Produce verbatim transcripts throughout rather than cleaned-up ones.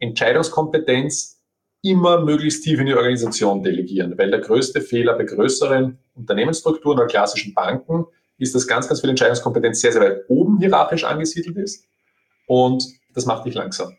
Entscheidungskompetenz immer möglichst tief in die Organisation delegieren, weil der größte Fehler bei größeren Unternehmensstrukturen oder klassischen Banken ist, dass ganz, ganz viel Entscheidungskompetenz sehr, sehr weit oben hierarchisch angesiedelt ist und das macht dich langsam.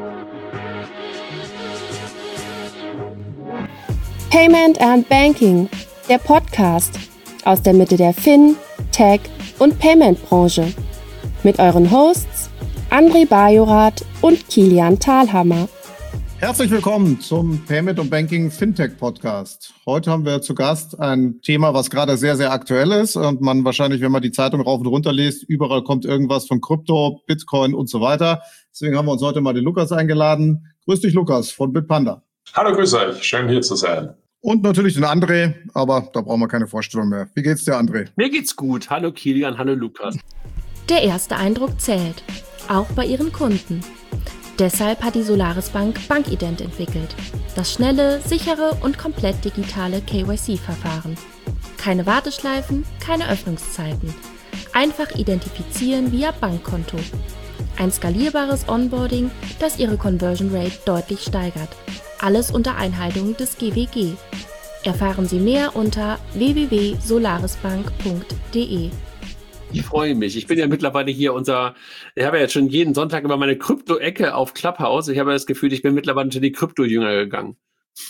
Payment and Banking, der Podcast aus der Mitte der Fin-, Tech- und Payment-Branche mit euren Hosts André Bajorath und Kilian Thalhammer. Herzlich willkommen zum Payment und Banking Fintech Podcast. Heute haben wir zu Gast ein Thema, was gerade sehr, sehr aktuell ist und man wahrscheinlich, wenn man die Zeitung rauf und runter liest, überall kommt irgendwas von Krypto, Bitcoin und so weiter. Deswegen haben wir uns heute mal den Lukas eingeladen. Grüß dich, Lukas von Bitpanda. Hallo, grüß euch. Schön, hier zu sein. Und natürlich den André, aber da brauchen wir keine Vorstellung mehr. Wie geht's dir, André? Mir geht's gut. Hallo Kilian, hallo Lukas. Der erste Eindruck zählt, auch bei ihren Kunden. Deshalb hat die Solaris Bank BankIdent entwickelt. Das schnelle, sichere und komplett digitale K Y C-Verfahren. Keine Warteschleifen, keine Öffnungszeiten. Einfach identifizieren via Bankkonto. Ein skalierbares Onboarding, das Ihre Conversion Rate deutlich steigert. Alles unter Einhaltung des G W G. Erfahren Sie mehr unter w w w punkt solarisbank punkt d e. Ich freue mich. Ich bin ja mittlerweile hier unser, ich habe ja jetzt schon jeden Sonntag immer meine Krypto-Ecke auf Clubhouse. Ich habe das Gefühl, ich bin mittlerweile schon die Krypto-Jünger gegangen.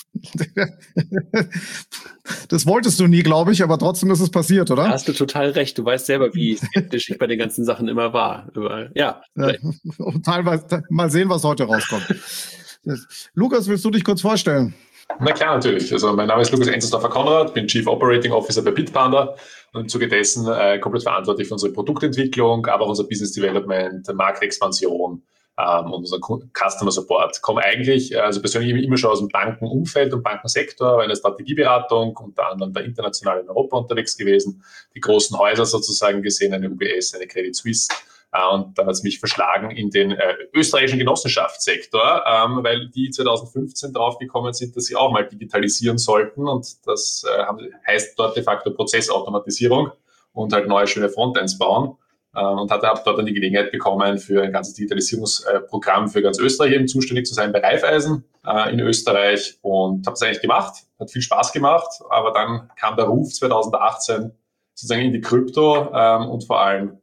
Das wolltest du nie, glaube ich, aber trotzdem ist es passiert, oder? Da hast du total recht. Du weißt selber, wie skeptisch ich bei den ganzen Sachen immer war. Ja. ja teilweise mal sehen, was heute rauskommt. Lukas, willst du dich kurz vorstellen? Na klar, natürlich. Also mein Name ist Lukas Enzersdorfer-Konrad, bin Chief Operating Officer bei Bitpanda und im Zuge dessen äh, komplett verantwortlich für unsere Produktentwicklung, aber auch unser Business Development, Marktexpansion ähm, und unseren Customer Support. Komme eigentlich, also persönlich immer schon aus dem Bankenumfeld und Bankensektor, war in der Strategieberatung, unter anderem bei international in Europa unterwegs gewesen, die großen Häuser sozusagen gesehen, eine U B S, eine Credit Suisse. Und dann hat es mich verschlagen in den äh, österreichischen Genossenschaftssektor, ähm, weil die zwanzig fünfzehn draufgekommen sind, dass sie auch mal digitalisieren sollten. Und das äh, haben, heißt dort de facto Prozessautomatisierung und halt neue schöne Frontends bauen. Äh, und hatte hab dort dann die Gelegenheit bekommen, für ein ganzes Digitalisierungsprogramm für ganz Österreich eben zuständig zu sein bei Raiffeisen äh, in Österreich. Und habe es eigentlich gemacht, hat viel Spaß gemacht. Aber dann kam der Ruf zwanzig achtzehn sozusagen in die Krypto ähm, und vor allem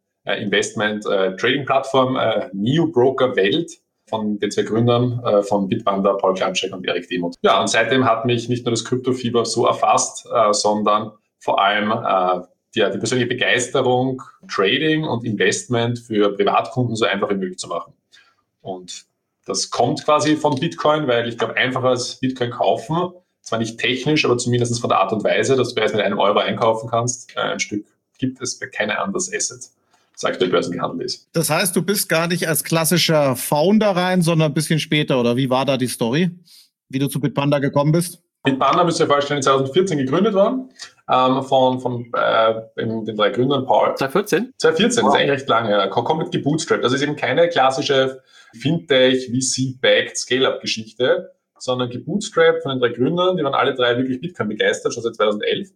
Investment-Trading-Plattform äh, Neo-Broker-Welt von den zwei Gründern äh, von Bitpanda, Paul Klanczek und Erik Demuth. Ja, und seitdem hat mich nicht nur das Kryptofieber so erfasst, äh, sondern vor allem äh, die, die persönliche Begeisterung, Trading und Investment für Privatkunden so einfach wie möglich zu machen. Und das kommt quasi von Bitcoin, weil ich glaube, einfacher als Bitcoin kaufen, zwar nicht technisch, aber zumindest von der Art und Weise, dass du bereits mit einem Euro einkaufen kannst, äh, ein Stück gibt es bei keinem anderes Asset, das aktuell börsengehandelt ist. Das heißt, du bist gar nicht als klassischer Founder rein, sondern ein bisschen später, oder wie war da die Story, wie du zu Bitpanda gekommen bist? Bitpanda, müsst ihr vorstellen, zwanzig vierzehn gegründet worden, ähm, von, von äh, den drei Gründern, Paul. zwanzig vierzehn? zwanzig vierzehn, wow. Das ist eigentlich recht lange, ja. Komplett gebootstrapped. Das ist eben keine klassische Fintech, V C-backed Scale-Up-Geschichte, sondern gebootstrapped von den drei Gründern, die waren alle drei wirklich Bitcoin begeistert, schon seit zweitausendelf.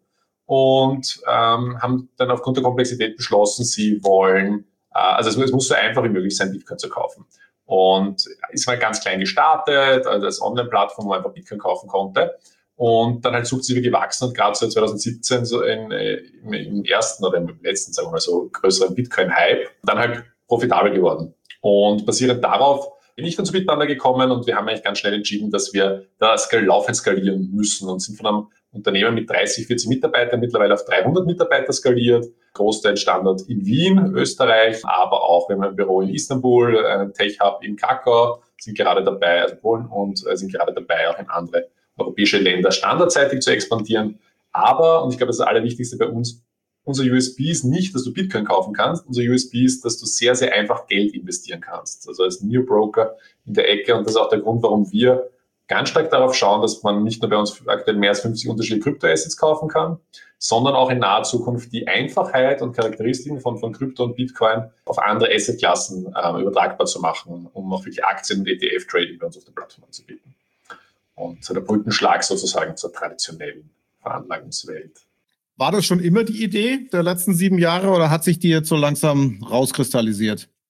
Und ähm, haben dann aufgrund der Komplexität beschlossen, sie wollen, äh, also es, es muss so einfach wie möglich sein, Bitcoin zu kaufen. Und ist mal ganz klein gestartet, also als Online-Plattform, wo man einfach Bitcoin kaufen konnte. Und dann halt sukzessive gewachsen und gerade so zwanzig siebzehn so in, im, im ersten oder im letzten, sagen wir mal so, größeren Bitcoin-Hype, dann halt profitabel geworden. Und basierend darauf bin ich dann zu Bitpanda gekommen und wir haben eigentlich ganz schnell entschieden, dass wir da laufend skalieren müssen und sind von einem Unternehmen mit dreißig, vierzig Mitarbeitern mittlerweile auf dreihundert Mitarbeiter skaliert. Großteil Standort in Wien, Österreich, aber auch, wir haben ein Büro in Istanbul, ein Tech-Hub in Krakau, sind gerade dabei, also Polen, und sind gerade dabei, auch in andere europäische Länder standardseitig zu expandieren. Aber, und ich glaube, das ist das Allerwichtigste bei uns, unser U S P ist nicht, dass du Bitcoin kaufen kannst. Unser U S P ist, dass du sehr, sehr einfach Geld investieren kannst. Also als Neo-Broker in der Ecke. Und das ist auch der Grund, warum wir ganz stark darauf schauen, dass man nicht nur bei uns aktuell mehr als fünfzig unterschiedliche Kryptoassets kaufen kann, sondern auch in naher Zukunft die Einfachheit und Charakteristiken von, von Krypto und Bitcoin auf andere Assetklassen äh, übertragbar zu machen, um auch wirklich Aktien- und E T F-Trading bei uns auf der Plattform anzubieten. Und so der Brückenschlag sozusagen zur traditionellen Veranlagungswelt. War das schon immer die Idee der letzten sieben Jahre oder hat sich die jetzt so langsam rauskristallisiert?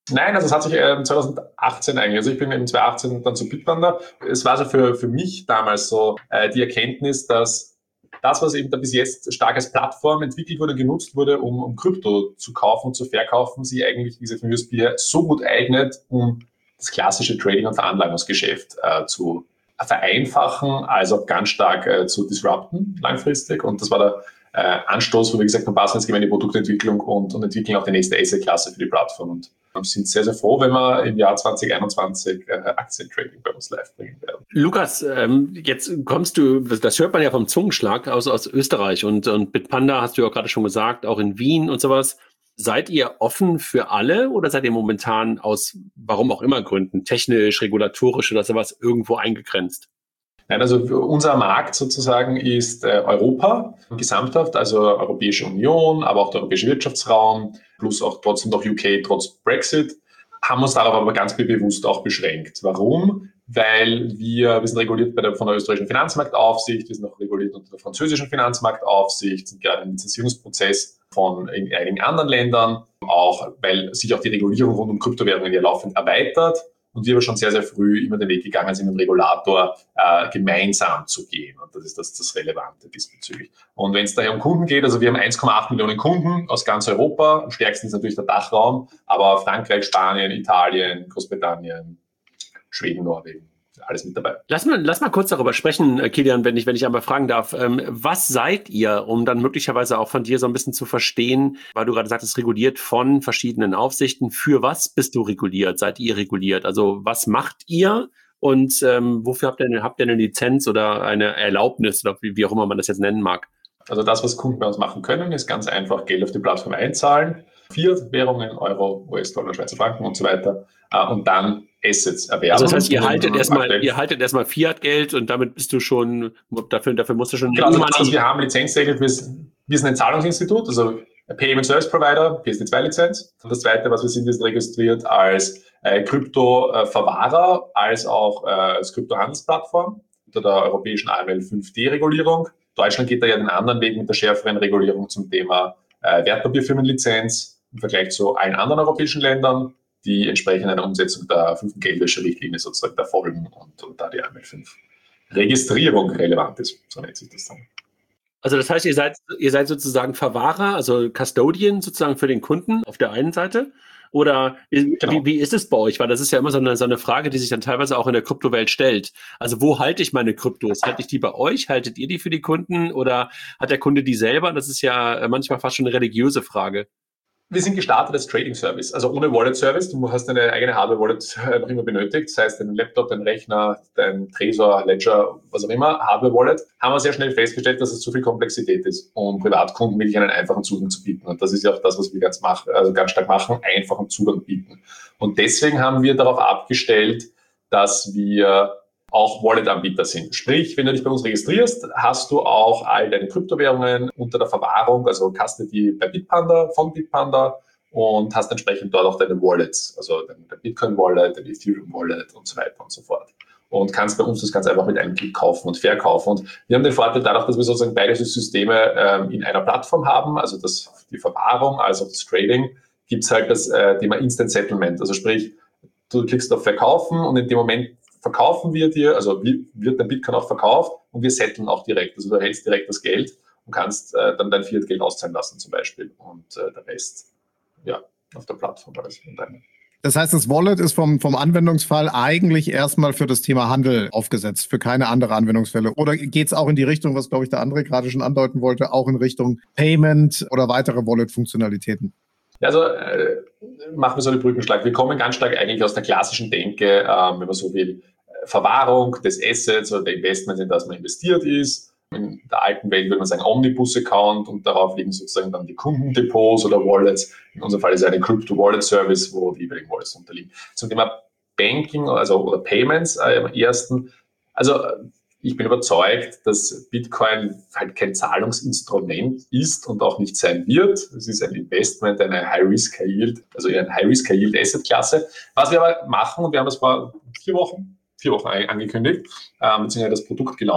Nein, also es hat sich äh, zwanzig achtzehn eigentlich, also ich bin eben zwanzig achtzehn dann zu Bitpanda. Es war so für, für mich damals so äh, die Erkenntnis, dass das, was eben da bis jetzt stark als Plattform entwickelt wurde, genutzt wurde, um, um Krypto zu kaufen und zu verkaufen, sich eigentlich, wie gesagt, von U S B her so gut eignet, um das klassische Trading- und Veranlagungsgeschäft äh, zu vereinfachen, als auch ganz stark äh, zu disrupten langfristig. Und das war der äh, Anstoß, wo wir gesagt haben, passen jetzt in die Produktentwicklung und, und entwickeln auch die nächste Asset-Klasse für die Plattform. Und wir sind sehr, sehr froh, wenn wir im Jahr zwanzig einundzwanzig äh, Aktientrading bei uns live bringen werden. Lukas, ähm, jetzt kommst du, das hört man ja vom Zungenschlag aus, aus Österreich und, und Bitpanda, hast du ja gerade schon gesagt, auch in Wien und sowas. Seid ihr offen für alle oder seid ihr momentan aus, warum auch immer Gründen, technisch, regulatorisch oder sowas irgendwo eingegrenzt? Nein, also unser Markt sozusagen ist äh, Europa gesamthaft, also Europäische Union, aber auch der Europäische Wirtschaftsraum, plus auch trotzdem noch U K trotz Brexit, haben uns darauf aber ganz bewusst auch beschränkt. Warum? Weil wir, wir sind reguliert bei der, von der österreichischen Finanzmarktaufsicht, wir sind auch reguliert unter der französischen Finanzmarktaufsicht, sind gerade im Lizenzierungsprozess von in einigen anderen Ländern, auch weil sich auch die Regulierung rund um Kryptowährungen ja laufend erweitert. Und wir aber schon sehr, sehr früh immer den Weg gegangen sind, mit dem Regulator äh, gemeinsam zu gehen. Und das ist das, das Relevante diesbezüglich. Und wenn es daher um Kunden geht, also wir haben eins Komma acht Millionen Kunden aus ganz Europa. Am stärksten ist natürlich der Dachraum, aber Frankreich, Spanien, Italien, Großbritannien, Schweden, Norwegen, alles mit dabei. Lass mal, lass mal kurz darüber sprechen, Kilian, wenn ich, wenn ich einmal fragen darf. Ähm, was seid ihr, um dann möglicherweise auch von dir so ein bisschen zu verstehen, weil du gerade sagtest, reguliert von verschiedenen Aufsichten. Für was bist du reguliert? Seid ihr reguliert? Also was macht ihr und ähm, wofür habt ihr, eine, habt ihr eine Lizenz oder eine Erlaubnis oder wie, wie auch immer man das jetzt nennen mag? Also das, was Kunden bei uns machen können, ist ganz einfach Geld auf die Plattform einzahlen, Fiat-Währungen, Euro, U S-Dollar, Schweizer Franken und so weiter, und dann Assets erwerben. Also das heißt, ihr haltet erstmal, ihr haltet erstmal Fiat-Geld und damit bist du schon, dafür, dafür musst du schon... Genau, also das, was wir haben, Lizenzregel, wir sind ein Zahlungsinstitut, also Payment Service Provider, P S D zwei Lizenz. Und das Zweite, was wir sind, ist registriert als äh, Krypto-Verwahrer, als auch äh, als Kryptohandelsplattform unter der europäischen A M L fünf D Regulierung. Deutschland geht da ja den anderen Weg mit der schärferen Regulierung zum Thema äh, Wertpapierfirmenlizenz im Vergleich zu allen anderen europäischen Ländern, die entsprechend einer Umsetzung der fünften Geldwäscherichtlinie sozusagen da folgen und, und da die A M L fünf Registrierung relevant ist, so nennt sich das dann. Also das heißt, ihr seid, ihr seid sozusagen Verwahrer, also Custodian sozusagen für den Kunden auf der einen Seite? Oder wie, genau. wie ist es bei euch? Weil das ist ja immer so eine, so eine Frage, die sich dann teilweise auch in der Kryptowelt stellt. Also wo halte ich meine Kryptos? Halte ich die bei euch? Haltet ihr die für die Kunden? Oder hat der Kunde die selber? Das ist ja manchmal fast schon eine religiöse Frage. Wir sind gestartet als Trading Service, also ohne Wallet Service. Du hast deine eigene Hardware-Wallet noch immer benötigt. Das heißt, dein Laptop, dein Rechner, dein Trezor, Ledger, was auch immer, Hardware-Wallet. Haben wir sehr schnell festgestellt, dass es zu viel Komplexität ist, um Privatkunden wirklich einen einfachen Zugang zu bieten. Und das ist ja auch das, was wir ganz, machen, also ganz stark machen, einfachen Zugang bieten. Und deswegen haben wir darauf abgestellt, dass wir auch Wallet-Anbieter sind. Sprich, wenn du dich bei uns registrierst, hast du auch all deine Kryptowährungen unter der Verwahrung, also Custody bei Bitpanda, von Bitpanda und hast entsprechend dort auch deine Wallets, also dein Bitcoin-Wallet, dein Ethereum-Wallet und so weiter und so fort. Und kannst bei uns das ganz einfach mit einem Klick kaufen und verkaufen. Und wir haben den Vorteil dadurch, dass wir sozusagen beide Systeme ähm, in einer Plattform haben, also das, die Verwahrung, also das Trading, gibt es halt das äh, Thema Instant Settlement. Also sprich, du klickst auf Verkaufen und in dem Moment verkaufen wir dir, also wird dein Bitcoin auch verkauft und wir setteln auch direkt. Also du erhältst direkt das Geld und kannst äh, dann dein Fiat-Geld auszahlen lassen zum Beispiel und äh, der Rest ja, auf der Plattform. Also das heißt, das Wallet ist vom, vom Anwendungsfall eigentlich erstmal für das Thema Handel aufgesetzt, für keine andere Anwendungsfälle. Oder geht es auch in die Richtung, was, glaube ich, der André gerade schon andeuten wollte, auch in Richtung Payment oder weitere Wallet-Funktionalitäten? Also äh, machen wir so einen Brückenschlag. Wir kommen ganz stark eigentlich aus der klassischen Denke, ähm, wenn man so will, Verwahrung des Assets oder der Investments, in das man investiert ist. In der alten Welt würde man sagen Omnibus-Account und darauf liegen sozusagen dann die Kundendepots oder Wallets. In unserem Fall ist es eine Crypto-Wallet-Service, wo die jeweiligen Wallets unterliegen. Zum Thema Banking also oder Payments äh, am ersten. Also ich bin überzeugt, dass Bitcoin halt kein Zahlungsinstrument ist und auch nicht sein wird. Es ist ein Investment, eine High-Risk-High-Yield, also eine High-Risk-High-Yield-Asset-Klasse. Was wir aber machen, und wir haben das vor vier Wochen, vier Wochen angekündigt, ähm, beziehungsweise das Produkt gelauncht,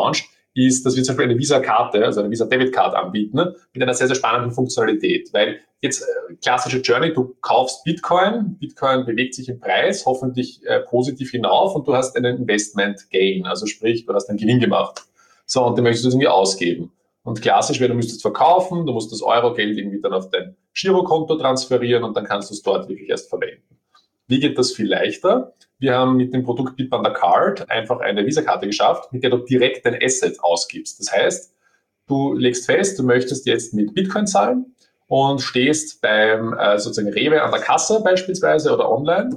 ist, dass wir zum Beispiel eine Visa-Karte, also eine Visa-Debit-Card anbieten, mit einer sehr, sehr spannenden Funktionalität. Weil jetzt äh, klassische Journey, du kaufst Bitcoin, Bitcoin bewegt sich im Preis, hoffentlich äh, positiv hinauf und du hast einen Investment-Gain, also sprich, du hast einen Gewinn gemacht. So, und den möchtest du irgendwie ausgeben. Und klassisch wäre, du müsstest verkaufen, du musst das Euro-Geld irgendwie dann auf dein Girokonto transferieren und dann kannst du es dort wirklich erst verwenden. Wie geht das viel leichter? Wir haben mit dem Produkt Bitpanda Card einfach eine Visa-Karte geschafft, mit der du direkt dein Asset ausgibst. Das heißt, du legst fest, du möchtest jetzt mit Bitcoin zahlen und stehst beim äh, sozusagen Rewe an der Kasse beispielsweise oder online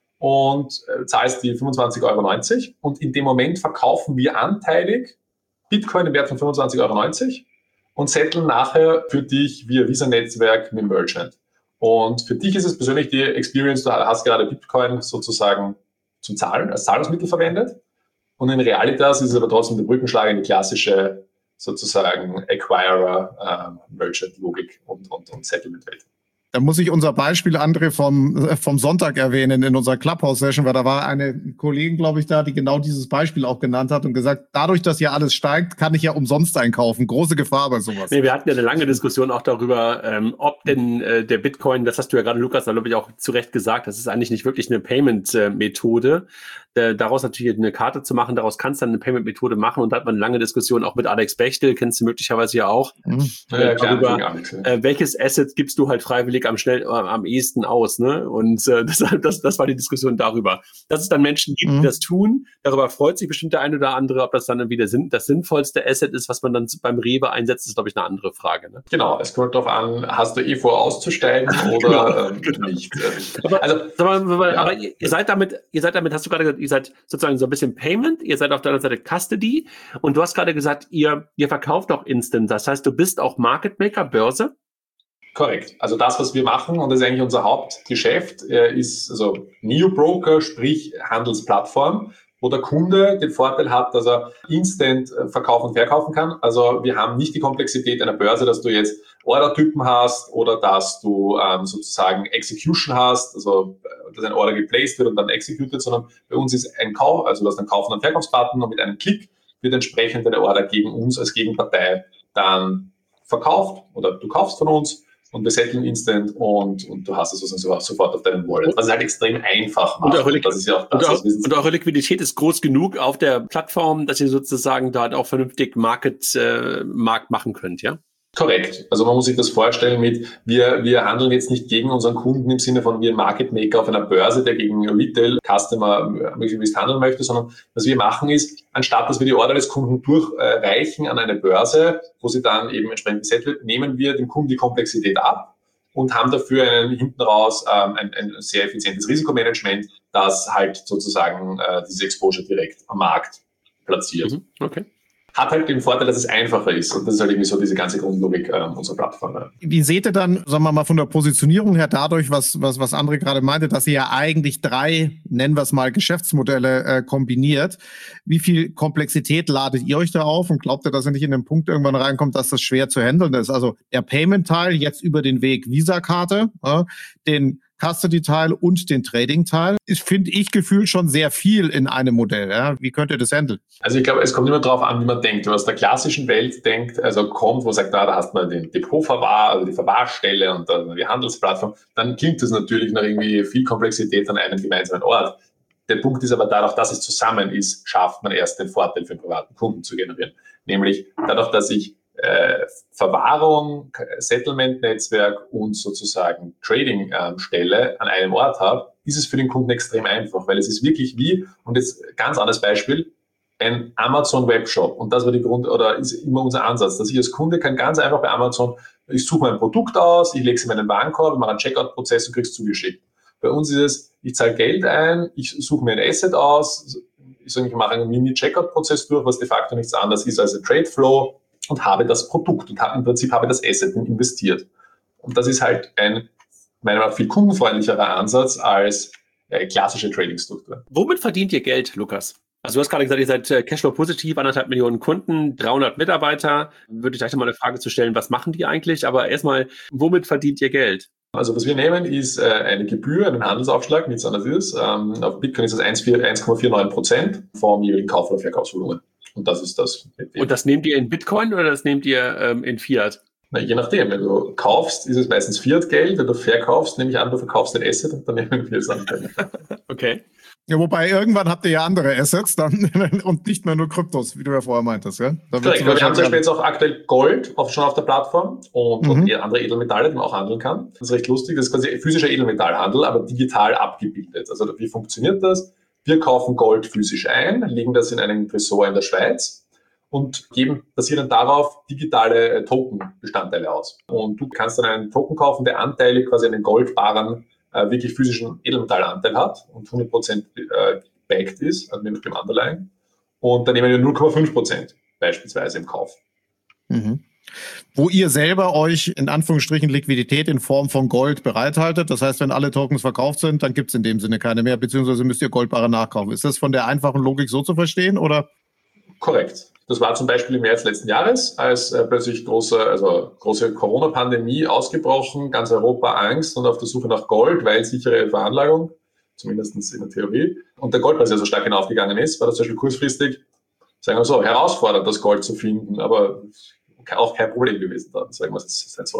und äh, zahlst die fünfundzwanzig Euro neunzig und in dem Moment verkaufen wir anteilig Bitcoin im Wert von fünfundzwanzig Euro neunzig und setteln nachher für dich via Visa-Netzwerk mit Merchant. Und für dich ist es persönlich die Experience, du hast gerade Bitcoin sozusagen zum Zahlen, als Zahlungsmittel verwendet. Und in Realitas ist es aber trotzdem der Brückenschlag in die klassische sozusagen Acquirer, äh, Merchant-Logik und, und, und Settlement-Welt. Da muss ich unser Beispiel, André, vom, vom Sonntag erwähnen in unserer Clubhouse-Session, weil da war eine Kollegin, glaube ich, da, die genau dieses Beispiel auch genannt hat und gesagt, dadurch, dass hier alles steigt, kann ich ja umsonst einkaufen. Große Gefahr bei sowas. Nee, wir hatten ja eine lange Diskussion auch darüber, ähm, ob denn äh, der Bitcoin, das hast du ja gerade, Lukas, da glaube ich auch zu Recht gesagt, das ist eigentlich nicht wirklich eine Payment-Methode. Äh, daraus natürlich eine Karte zu machen, daraus kannst du dann eine Payment-Methode machen und da hat man eine lange Diskussion auch mit Alex Bechtel, kennst du möglicherweise ja auch, mhm. äh, ja, klar, darüber, Alex, ja. äh, welches Asset gibst du halt freiwillig am schnell, äh, am ehesten aus, ne? Und äh, das, das, das war die Diskussion darüber. Dass es dann Menschen gibt, mhm. die das tun, darüber freut sich bestimmt der eine oder andere, ob das dann irgendwie der Sinn, das sinnvollste Asset ist, was man dann beim Rewe einsetzt, ist, glaube ich, eine andere Frage. Ne? Genau, es kommt darauf an, hast du eh vor auszusteigen oder ähm, genau. nicht. Aber, also, aber, ja. aber ihr, ihr seid damit, ihr seid damit, hast du gerade gesagt, ihr seid sozusagen so ein bisschen Payment, ihr seid auf der anderen Seite Custody und du hast gerade gesagt, ihr, ihr verkauft auch Instant. Das heißt, du bist auch Market Maker, Börse? Korrekt. Also das, was wir machen, und das ist eigentlich unser Hauptgeschäft, ist also Neo-Broker, sprich Handelsplattform, wo der Kunde den Vorteil hat, dass er instant verkaufen und verkaufen kann. Also wir haben nicht die Komplexität einer Börse, dass du jetzt Ordertypen hast oder dass du ähm, sozusagen Execution hast, also dass ein Order geplaced wird und dann executed, sondern bei uns ist ein Kauf, also du hast einen Kauf- und Verkaufsbutton und mit einem Klick wird entsprechend deine Order gegen uns als Gegenpartei dann verkauft oder du kaufst von uns und wir setteln instant und, und du hast es sozusagen sofort auf deinem Wallet. Was es halt extrem einfach macht. Und eure, das ist ja auch das, und, auch, und eure Liquidität ist groß genug auf der Plattform, dass ihr sozusagen dort auch vernünftig Market, äh, Markt machen könnt, ja? Korrekt. Also man muss sich das vorstellen mit, wir, wir handeln jetzt nicht gegen unseren Kunden im Sinne von wir ein Market Maker auf einer Börse, der gegen Retail-Customer möglichst handeln möchte, sondern was wir machen ist, anstatt dass wir die Order des Kunden durchreichen an eine Börse, wo sie dann eben entsprechend gesetzt wird, nehmen wir dem Kunden die Komplexität ab und haben dafür einen, hinten raus ähm, ein, ein sehr effizientes Risikomanagement, das halt sozusagen äh, diese Exposure direkt am Markt platziert. Mhm. Okay. Hat halt den Vorteil, dass es einfacher ist. Und das ist halt irgendwie so diese ganze Grundlogik äh, unserer Plattform. Ja. Wie seht ihr dann, sagen wir mal, von der Positionierung her dadurch, was, was, was André gerade meinte, dass ihr ja eigentlich drei, nennen wir es mal, Geschäftsmodelle äh, kombiniert. Wie viel Komplexität ladet ihr euch da auf und glaubt ihr, dass ihr nicht in den Punkt irgendwann reinkommt, dass das schwer zu handeln ist? Also der Payment-Teil jetzt über den Weg Visa-Karte, äh, den Custody-Teil und den Trading-Teil ist, finde ich, gefühlt schon sehr viel in einem Modell. Ja? Wie könnt ihr das handeln? Also ich glaube, es kommt immer darauf an, wie man denkt. Wenn man aus der klassischen Welt denkt, also kommt, wo man sagt, da, da hast man den Depotverwahr, also die Verwahrstelle und dann die Handelsplattform, dann klingt das natürlich nach irgendwie viel Komplexität an einem gemeinsamen Ort. Der Punkt ist aber dadurch, dass es zusammen ist, schafft man erst den Vorteil für den privaten Kunden zu generieren. Nämlich dadurch, dass ich Äh, Verwahrung, Settlement-Netzwerk und sozusagen Trading-Stelle ähm, an einem Ort habe, ist es für den Kunden extrem einfach, weil es ist wirklich wie, und jetzt ganz anderes Beispiel, ein Amazon-Webshop. Und das war die Grund, oder ist immer unser Ansatz, dass ich als Kunde kann ganz einfach bei Amazon, ich suche mein Produkt aus, ich lege es in meinen Warenkorb, mache einen Checkout-Prozess und kriege es zugeschickt. Bei uns ist es, ich zahle Geld ein, ich suche mir ein Asset aus, ich sage, ich mache einen Mini-Checkout-Prozess durch, was de facto nichts anderes ist als ein Trade-Flow, und habe das Produkt und habe, im Prinzip habe das Asset investiert. Und das ist halt ein, meiner Meinung nach, viel kundenfreundlicherer Ansatz als äh, klassische Trading-Struktur. Womit verdient ihr Geld, Lukas? Also du hast gerade gesagt, ihr seid äh, Cashflow-positiv, anderthalb Millionen Kunden, dreihundert Mitarbeiter. Würde ich gleich nochmal eine Frage zu stellen, was machen die eigentlich? Aber erstmal, womit verdient ihr Geld? Also was wir nehmen, ist äh, eine Gebühr, einen Handelsaufschlag, nichts anderes ist. Ähm, auf Bitcoin ist das eins Komma neunundvierzig Prozent vom jeweiligen Kauf- oder Verkaufsvolumen. Und das ist das. Und das nehmt ihr in Bitcoin oder das nehmt ihr ähm, in Fiat? Na, je nachdem. Wenn du kaufst, ist es meistens Fiat-Geld. Wenn du verkaufst, nehme ich an, du verkaufst den Asset und dann nehmen wir es an. Okay. Ja, wobei irgendwann habt ihr ja andere Assets dann und nicht mehr nur Kryptos, wie du ja vorher meintest. Ja? Korrekt, wir haben zum Beispiel jetzt auch aktuell Gold auf, schon auf der Plattform und, mhm. und andere Edelmetalle, die man auch handeln kann. Das ist recht lustig, das ist quasi physischer Edelmetallhandel, aber digital abgebildet. Also wie funktioniert das? Wir kaufen Gold physisch ein, legen das in einen Tresor in der Schweiz und geben basierend darauf digitale Token-Bestandteile aus. Und du kannst dann einen Token kaufen, der anteilig quasi einen goldbaren äh, wirklich physischen Edelmetallanteil hat und hundert Prozent äh, backed ist, also mit dem Underlying. Und dann nehmen wir null Komma fünf Prozent beispielsweise im Kauf. Mhm. Wo ihr selber euch in Anführungsstrichen Liquidität in Form von Gold bereithaltet. Das heißt, wenn alle Tokens verkauft sind, dann gibt es in dem Sinne keine mehr, beziehungsweise müsst ihr Goldbare nachkaufen. Ist das von der einfachen Logik so zu verstehen, oder? Korrekt. Das war zum Beispiel im März letzten Jahres, als äh, plötzlich große, also große Corona-Pandemie ausgebrochen, ganz Europa Angst und auf der Suche nach Gold, weil sichere Veranlagung, zumindest in der Theorie, und der Goldpreis ja so stark hinaufgegangen ist, war das zum Beispiel kurzfristig, sagen wir so, herausfordernd, das Gold zu finden, aber auch kein Problem gewesen da. Sagen wir es jetzt so.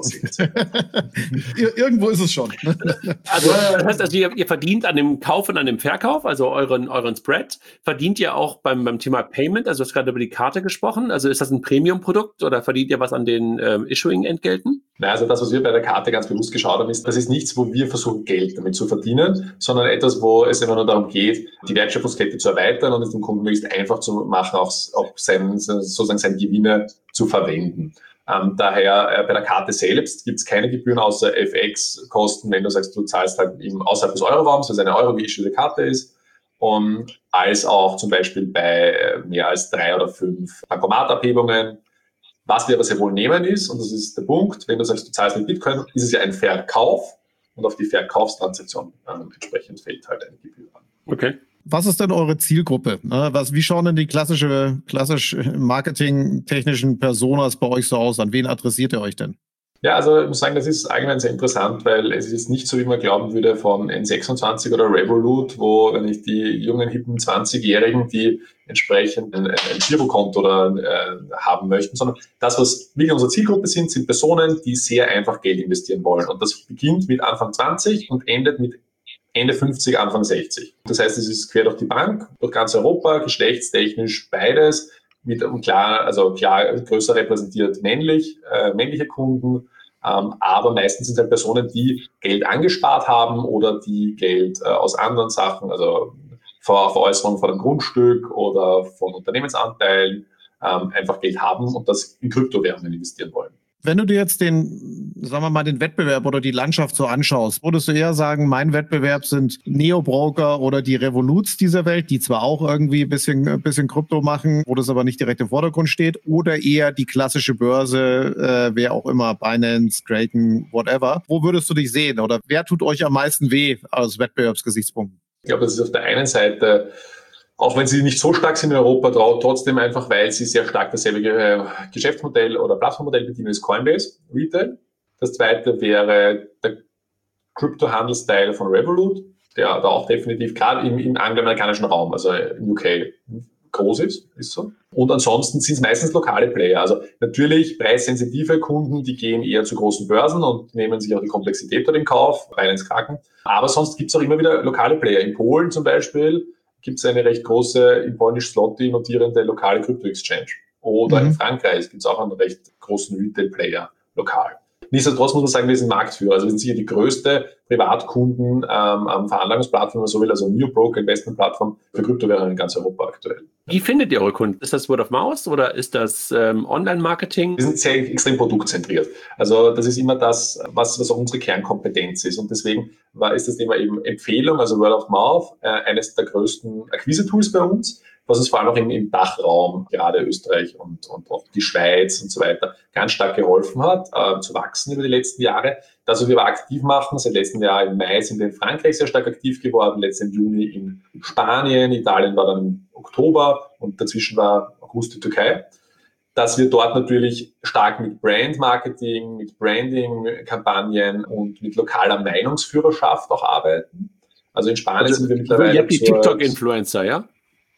Irgendwo ist es schon. Also, das heißt, also ihr, ihr verdient an dem Kauf und an dem Verkauf, also euren, euren Spread, verdient ihr auch beim, beim Thema Payment, also du hast gerade über die Karte gesprochen, also ist das ein Premium-Produkt oder verdient ihr was an den ähm, Issuing-Entgelten? Nein, also das, was wir bei der Karte ganz bewusst geschaut haben, ist, das ist nichts, wo wir versuchen, Geld damit zu verdienen, sondern etwas, wo es immer nur darum geht, die Wertschöpfungskette zu erweitern und es dem Kunden möglichst einfach zu machen, auch, auch sein, sozusagen seine Gewinne zu verwenden. Ähm, daher äh, bei der Karte selbst gibt es keine Gebühren außer F X-Kosten, wenn du sagst, du zahlst halt eben außerhalb des Euroraums, weil es eine Euro-geissuede Karte ist, und als auch zum Beispiel bei äh, mehr als drei oder fünf Bankomatabhebungen. Was wir aber sehr wohl nehmen ist, und das ist der Punkt, wenn du sagst, du zahlst mit Bitcoin, ist es ja ein Verkauf und auf die Verkaufstransaktion ähm, entsprechend fällt halt eine Gebühr an. Okay. Was ist denn eure Zielgruppe? Was, wie schauen denn die klassische, klassisch marketingtechnischen Personas bei euch so aus? An wen adressiert ihr euch denn? Ja, also ich muss sagen, das ist allgemein sehr interessant, weil es ist nicht so, wie man glauben würde, von N sechsundzwanzig oder Revolut, wo, wenn ich die jungen, hippen zwanzigjährigen, die entsprechend ein, ein Girokonto oder, äh, haben möchten, sondern das, was wirklich unsere Zielgruppe sind, sind Personen, die sehr einfach Geld investieren wollen. Und das beginnt mit Anfang zwanzig und endet mit Ende fünfzig, Anfang sechzig. Das heißt, es ist quer durch die Bank, durch ganz Europa, geschlechtstechnisch beides, mit klar, also klar größer repräsentiert männlich, äh, männliche Kunden, ähm, aber meistens sind es halt Personen, die Geld angespart haben oder die Geld äh, aus anderen Sachen, also Ver Veräußerung von einem Grundstück oder von Unternehmensanteilen, ähm, einfach Geld haben und das in Kryptowährungen investieren wollen. Wenn du dir jetzt den, sagen wir mal, den Wettbewerb oder die Landschaft so anschaust, würdest du eher sagen, mein Wettbewerb sind Neo-Broker oder die Revoluts dieser Welt, die zwar auch irgendwie ein bisschen, ein bisschen Krypto machen, wo das aber nicht direkt im Vordergrund steht, oder eher die klassische Börse, äh, wer auch immer, Binance, Kraken, whatever. Wo würdest du dich sehen oder wer tut euch am meisten weh aus Wettbewerbsgesichtspunkten? Ich glaube, das ist auf der einen Seite, auch wenn sie nicht so stark sind in Europa, trotzdem einfach, weil sie sehr stark dasselbe Geschäftsmodell oder Plattformmodell bedienen als Coinbase, Retail. Das zweite wäre der Krypto-Handelsteil von Revolut, der da auch definitiv gerade im, im angloamerikanischen Raum, also in U K, groß ist, ist so. Und ansonsten sind es meistens lokale Player. Also natürlich preissensitive Kunden, die gehen eher zu großen Börsen und nehmen sich auch die Komplexität dort in Kauf, Binance, Kraken. Aber sonst gibt es auch immer wieder lokale Player. In Polen zum Beispiel gibt es eine recht große, in polnisch Zloty notierende lokale Krypto-Exchange. Oder mhm. in Frankreich gibt es auch einen recht großen Retail-Player lokal. Nichtsdestotrotz muss man sagen, wir sind Marktführer. Also wir sind sicher die größte Privatkunden ähm, Veranlagungsplattform, wenn man so will, also Neo-Broker, Investmentplattform für Kryptowährungen in ganz Europa aktuell. Wie findet ihr eure Kunden? Ist das Word of Mouth oder ist das ähm, Online-Marketing? Wir sind sehr extrem produktzentriert. Also das ist immer das, was, was auch unsere Kernkompetenz ist. Und deswegen war, ist das Thema eben Empfehlung, also Word of Mouth, äh, eines der größten Akquise-Tools bei uns, was uns vor allem auch im, im Dachraum, gerade Österreich und, und auch die Schweiz und so weiter, ganz stark geholfen hat, äh, zu wachsen über die letzten Jahre. Das, was wir aber aktiv machen, seit letztem Jahr im Mai sind wir in Frankreich sehr stark aktiv geworden, letzten Juni in Spanien, Italien war dann im Oktober und dazwischen war August die Türkei, dass wir dort natürlich stark mit Brand-Marketing, mit Branding-Kampagnen und mit lokaler Meinungsführerschaft auch arbeiten. Also in Spanien also, sind wir mittlerweile... Ihr habt die TikTok-Influencer, ja?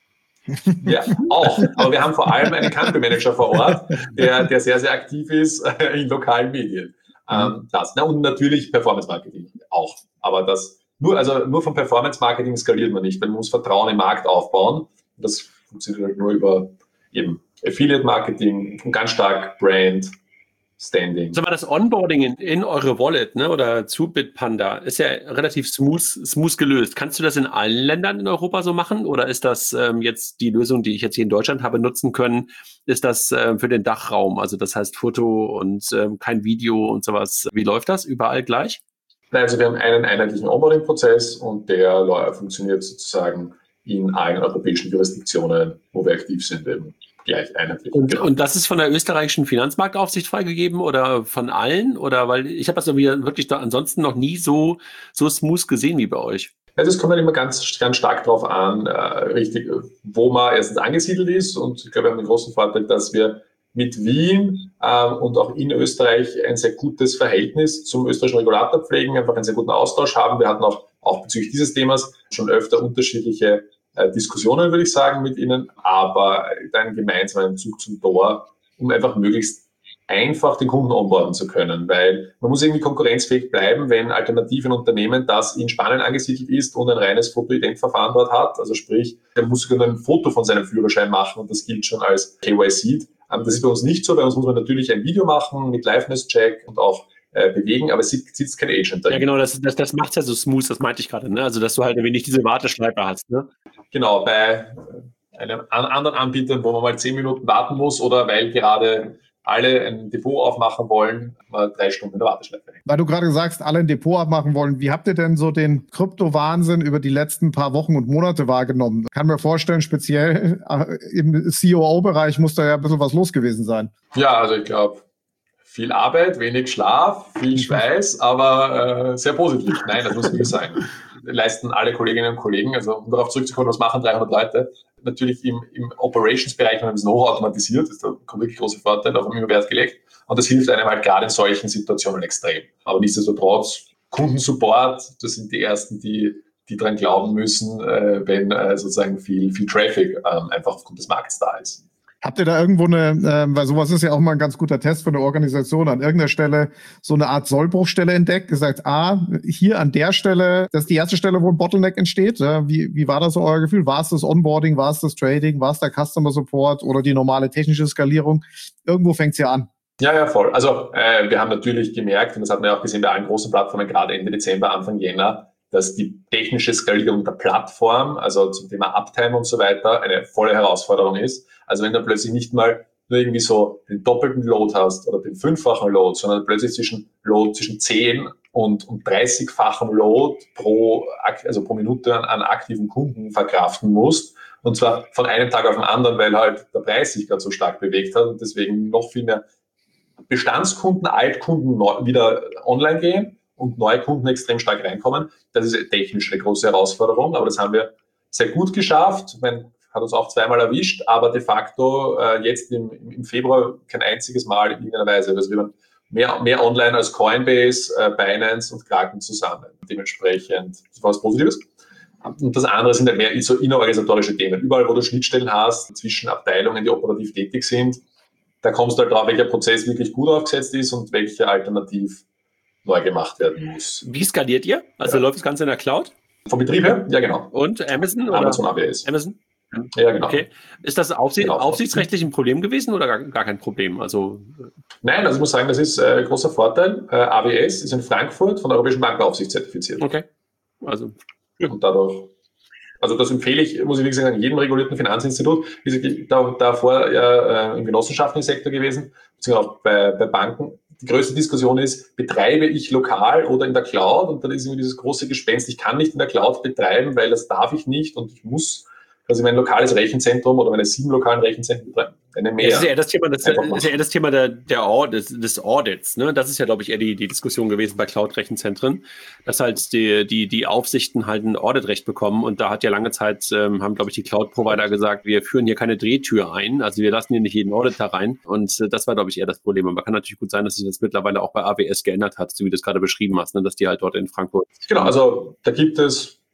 Ja, auch. Aber wir haben vor allem einen Country Manager vor Ort, der, der sehr, sehr aktiv ist in lokalen Medien. Ähm, das. Na, und natürlich Performance Marketing auch. Aber das nur, also nur vom Performance Marketing skaliert man nicht, weil man muss Vertrauen im Markt aufbauen. Das funktioniert halt nur über eben Affiliate Marketing und ganz stark Brand, Standing. Sag mal, das Onboarding in, in eure Wallet, ne, oder zu Bitpanda ist ja relativ smooth, smooth gelöst. Kannst du das in allen Ländern in Europa so machen? Oder ist das ähm, jetzt die Lösung, die ich jetzt hier in Deutschland habe nutzen können, ist das äh, für den Dachraum? Also das heißt Foto und ähm, kein Video und sowas. Wie läuft das? Überall gleich? Also wir haben einen einheitlichen Onboarding-Prozess und der funktioniert sozusagen in allen europäischen Jurisdiktionen, wo wir aktiv sind, eben gleich einheitlich. Und, genau. Und das ist von der österreichischen Finanzmarktaufsicht freigegeben oder von allen? Oder weil ich habe das irgendwie wirklich da ansonsten noch nie so, so smooth gesehen wie bei euch. Also es kommt dann immer ganz, ganz stark darauf an, äh, richtig, wo man erstens angesiedelt ist. Und ich glaube, wir haben den großen Vorteil, dass wir mit Wien ähm, und auch in Österreich ein sehr gutes Verhältnis zum österreichischen Regulator pflegen, einfach einen sehr guten Austausch haben. Wir hatten auch, auch bezüglich dieses Themas schon öfter unterschiedliche äh, Diskussionen, würde ich sagen, mit ihnen, aber einen gemeinsamen Zug zum Tor, um einfach möglichst einfach den Kunden onboarden zu können, weil man muss irgendwie konkurrenzfähig bleiben, wenn alternativ ein Unternehmen, das in Spanien angesiedelt ist und ein reines Foto-Ident-Verfahren dort hat, also sprich, der muss sogar ein Foto von seinem Führerschein machen und das gilt schon als K Y C. Das ist bei uns nicht so, bei uns muss man natürlich ein Video machen mit Liveness-Check und auch äh, bewegen, aber es sitzt kein Agent da. Ja genau, das, das, das macht es ja so smooth, das meinte ich gerade, ne? Also dass du halt ein wenig diese Warteschleife hast. Ne? Genau, bei einem anderen Anbieter, wo man mal zehn Minuten warten muss oder weil gerade alle ein Depot aufmachen wollen, mal drei Stunden in der Warteschleife. Weil du gerade sagst, alle ein Depot aufmachen wollen, wie habt ihr denn so den Krypto-Wahnsinn über die letzten paar Wochen und Monate wahrgenommen? Ich kann mir vorstellen, speziell im C O O-Bereich muss da ja ein bisschen was los gewesen sein. Ja, also ich glaube, viel Arbeit, wenig Schlaf, viel Schweiß, aber äh, sehr positiv. Nein, das muss wirklich sein. Leisten alle Kolleginnen und Kollegen, also um darauf zurückzukommen, was machen dreihundert Leute? Natürlich im, im Operations-Bereich, wenn man das Know-how automatisiert, ist da kommt wirklich große Vorteile, auf immer Wert gelegt. Und das hilft einem halt gerade in solchen Situationen extrem. Aber nichtsdestotrotz, Kundensupport, das sind die Ersten, die, die dran glauben müssen, äh, wenn äh, sozusagen viel, viel Traffic äh, einfach aufgrund des Markts da ist. Habt ihr da irgendwo eine, äh, weil sowas ist ja auch mal ein ganz guter Test für eine Organisation, an irgendeiner Stelle so eine Art Sollbruchstelle entdeckt, gesagt, ah, hier an der Stelle, das ist die erste Stelle, wo ein Bottleneck entsteht. Ja, wie, wie war das so euer Gefühl? War es das Onboarding, war es das Trading, war es der Customer Support oder die normale technische Skalierung? Irgendwo fängt es ja an. Ja, ja, voll. Also äh, wir haben natürlich gemerkt, und das hat man ja auch gesehen bei allen großen Plattformen, gerade Ende Dezember, Anfang Jänner, dass die technische Skalierung der Plattform, also zum Thema Uptime und so weiter, eine volle Herausforderung ist. Also wenn du plötzlich nicht mal nur irgendwie so den doppelten Load hast oder den fünffachen Load, sondern plötzlich zwischen Load zwischen zehn und, und dreißigfachen Load pro, also pro Minute an, an aktiven Kunden verkraften musst. Und zwar von einem Tag auf den anderen, weil halt der Preis sich gerade so stark bewegt hat und deswegen noch viel mehr Bestandskunden, Altkunden wieder online gehen und neue Kunden extrem stark reinkommen. Das ist technisch eine große Herausforderung, aber das haben wir sehr gut geschafft. Ich meine, hat uns auch zweimal erwischt, aber de facto äh, jetzt im, im Februar kein einziges Mal in irgendeiner Weise. Also wir waren mehr, mehr online als Coinbase, äh, Binance und Kraken zusammen. Dementsprechend das war was Positives. Und das andere sind halt mehr so innerorganisatorische Themen. Überall, wo du Schnittstellen hast zwischen Abteilungen, die operativ tätig sind, da kommst du halt drauf, welcher Prozess wirklich gut aufgesetzt ist und welcher alternativ neu gemacht werden muss. Wie skaliert ihr? Also ja. Läuft das Ganze in der Cloud? Vom Betrieb her? Ja, genau. Und Amazon? Amazon oder? A W S. Amazon? Ja, genau. Okay. Ist das aufsicht- genau. aufsichtsrechtlich ein Problem gewesen oder gar, gar kein Problem? Also Nein, also ich muss sagen, das ist ein äh, großer Vorteil. Äh, A W S ist in Frankfurt von der Europäischen Bankenaufsicht zertifiziert. Okay. Also. Ja. Und dadurch, also das empfehle ich, muss ich wirklich sagen, jedem regulierten Finanzinstitut. Da, davor ja äh, im genossenschaftlichen Sektor gewesen, beziehungsweise auch bei, bei Banken. Die größte Diskussion ist, betreibe ich lokal oder in der Cloud? Und dann ist immer dieses große Gespenst, ich kann nicht in der Cloud betreiben, weil das darf ich nicht und ich muss also mein lokales Rechenzentrum oder meine sieben lokalen Rechenzentren betreiben. Eine mehr. Das ist ja eher das Thema, das ist ja eher das Thema der, der Audit, des Audits. Ne? Das ist ja, glaube ich, eher die, die Diskussion gewesen bei Cloud-Rechenzentren, dass halt die, die, die Aufsichten halt ein Auditrecht bekommen. Und da hat ja lange Zeit, ähm, haben, glaube ich, die Cloud-Provider gesagt, wir führen hier keine Drehtür ein. Also wir lassen hier nicht jeden Auditor rein. Und äh, das war, glaube ich, eher das Problem. Aber kann natürlich gut sein, dass sich das mittlerweile auch bei A W S geändert hat, so wie du es gerade beschrieben hast, ne? Dass die halt dort in Frankfurt. Genau, also da gibt es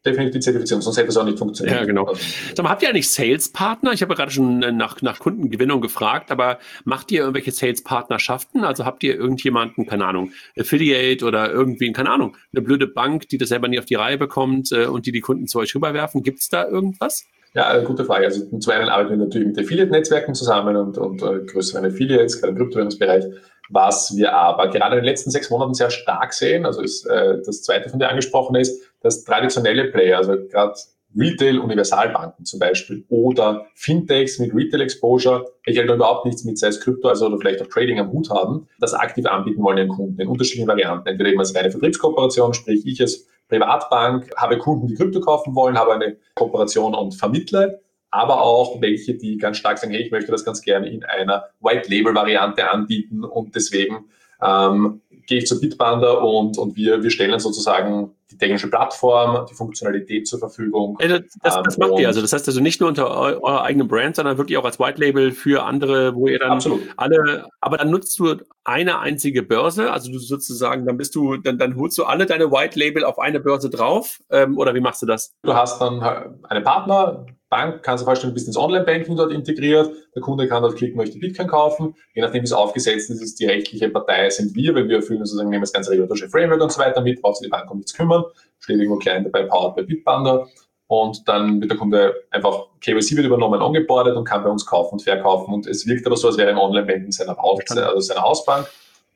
definitiv die Zertifizierung, sonst hätte es auch nicht funktioniert. Ja, genau. Sag mal, habt ihr eigentlich Sales-Partner? Ich habe ja gerade schon nach, nach Kundengewinnung gefragt, aber macht ihr irgendwelche Sales-Partnerschaften? Also habt ihr irgendjemanden, keine Ahnung, Affiliate oder irgendwie, keine Ahnung, eine blöde Bank, die das selber nie auf die Reihe bekommt äh, und die die Kunden zu euch rüberwerfen? Gibt es da irgendwas? Ja, gute Frage. Also zum einen arbeiten wir natürlich mit Affiliate-Netzwerken zusammen und, und äh, größeren Affiliates, gerade im Kryptowährungsbereich. Was wir aber gerade in den letzten sechs Monaten sehr stark sehen, also ist äh, das zweite von dir angesprochene ist, dass traditionelle Player, also gerade Retail-Universalbanken zum Beispiel oder Fintechs mit Retail-Exposure, welche halt überhaupt nichts mit sei es Krypto, also oder vielleicht auch Trading am Hut haben, das aktiv anbieten wollen den Kunden in unterschiedlichen Varianten. Entweder eben als reine Vertriebskooperation, sprich ich als Privatbank habe Kunden, die Krypto kaufen wollen, habe eine Kooperation und vermittle, aber auch welche, die ganz stark sagen, hey, ich möchte das ganz gerne in einer White-Label-Variante anbieten und deswegen ähm, gehe ich zur Bitpanda und, und wir, wir stellen sozusagen die technische Plattform, die Funktionalität zur Verfügung. Ja, das das, das macht ihr also. Das heißt also nicht nur unter eu, eurer eigenen Brand, sondern wirklich auch als White Label für andere, wo ihr dann absolut alle, aber dann nutzt du eine einzige Börse, also du sozusagen, dann bist du, dann, dann holst du alle deine White Label auf eine Börse drauf, ähm, oder wie machst du das? Du hast dann einen Partner, Bank, kannst du vorstellen, du bist ins Online-Banking dort integriert, der Kunde kann dort klicken, möchte Bitcoin kaufen, je nachdem wie es aufgesetzt ist, ist die rechtliche Partei sind wir, weil wir erfüllen sozusagen, nehmen das ganze regulatorische Framework und so weiter mit, braucht sich die Bank um nichts kümmern, steht irgendwo klein dabei, powered bei Bitpanda und dann wird der Kunde einfach, K Y C wird übernommen, ongeboardet und kann bei uns kaufen und verkaufen und es wirkt aber so, als wäre im Online-Banking seiner Haus, also seiner Hausbank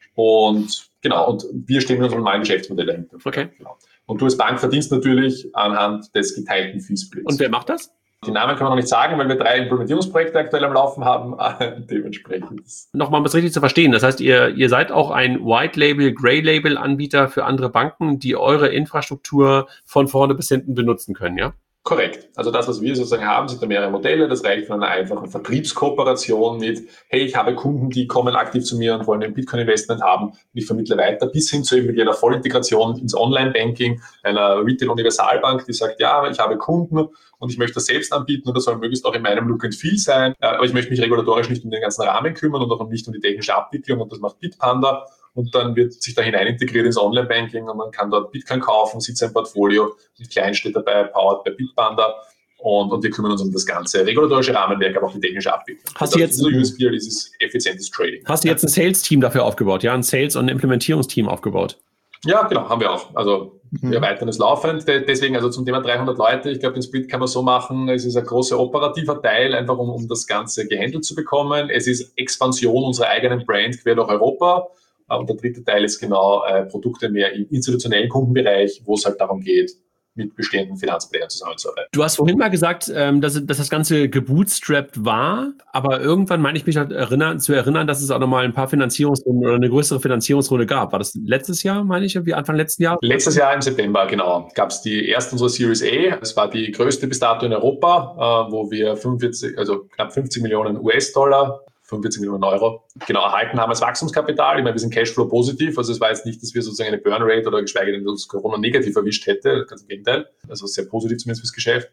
und genau, und wir stehen mit unserem normalen Geschäftsmodell dahinter. Okay. Genau. Und du als Bank verdienst natürlich anhand des geteilten Fee-Splits. Und wer macht das? Die Namen können wir noch nicht sagen, weil wir drei Implementierungsprojekte aktuell am Laufen haben. Dementsprechend. Nochmal, um es richtig zu verstehen. Das heißt, ihr, ihr seid auch ein White-Label, Grey-Label-Anbieter für andere Banken, die eure Infrastruktur von vorne bis hinten benutzen können, ja? Korrekt. Also das, was wir sozusagen haben, sind da mehrere Modelle. Das reicht von einer einfachen Vertriebskooperation mit, hey, ich habe Kunden, die kommen aktiv zu mir und wollen ein Bitcoin-Investment haben und ich vermittle weiter, bis hin zu eben mit jeder Vollintegration ins Online-Banking einer Retail-Universalbank, die sagt, ja, ich habe Kunden und ich möchte das selbst anbieten und das soll möglichst auch in meinem Look and Feel sein, aber ich möchte mich regulatorisch nicht um den ganzen Rahmen kümmern und auch nicht um die technische Abwicklung und das macht Bitpanda. Und dann wird sich da hinein integriert ins Online-Banking und man kann dort Bitcoin kaufen, sieht sein Portfolio, mit klein steht dabei, powered bei Bitpanda und, und wir kümmern uns um das ganze regulatorische Rahmenwerk, aber auch die technische Abwicklung. Hast du jetzt so U S P, dieses effizientes Trading. Hast du jetzt ein Sales-Team dafür aufgebaut, ja, ein Sales- und ein Implementierungsteam aufgebaut? Ja, genau, haben wir auch. Also mhm. wir erweitern es laufend. Deswegen also zum Thema dreihundert Leute, ich glaube, den Split kann man so machen, es ist ein großer operativer Teil, einfach um, um das Ganze gehandelt zu bekommen. Es ist Expansion unserer eigenen Brand quer durch Europa. Und der dritte Teil ist genau äh, Produkte mehr im institutionellen Kundenbereich, wo es halt darum geht, mit bestehenden Finanzplayern zusammenzuarbeiten. Du hast vorhin mal gesagt, ähm, dass, dass das Ganze gebootstrapped war, aber irgendwann meine ich mich halt erinnern, zu erinnern, dass es auch nochmal ein paar Finanzierungsrunden oder eine größere Finanzierungsrunde gab. War das letztes Jahr, meine ich, wie Anfang letzten Jahr? Letztes Jahr im September, genau, gab es die erste unserer Series A. Es war die größte bis dato in Europa, äh, wo wir fünfundvierzig, also knapp fünfzig Millionen U S-Dollar fünfundvierzig Millionen Euro, genau, erhalten haben als Wachstumskapital. Ich meine, wir sind Cashflow positiv, also es war jetzt nicht, dass wir sozusagen eine Burnrate oder geschweige denn uns Corona negativ erwischt hätte, ganz im Gegenteil, also sehr positiv zumindest fürs Geschäft,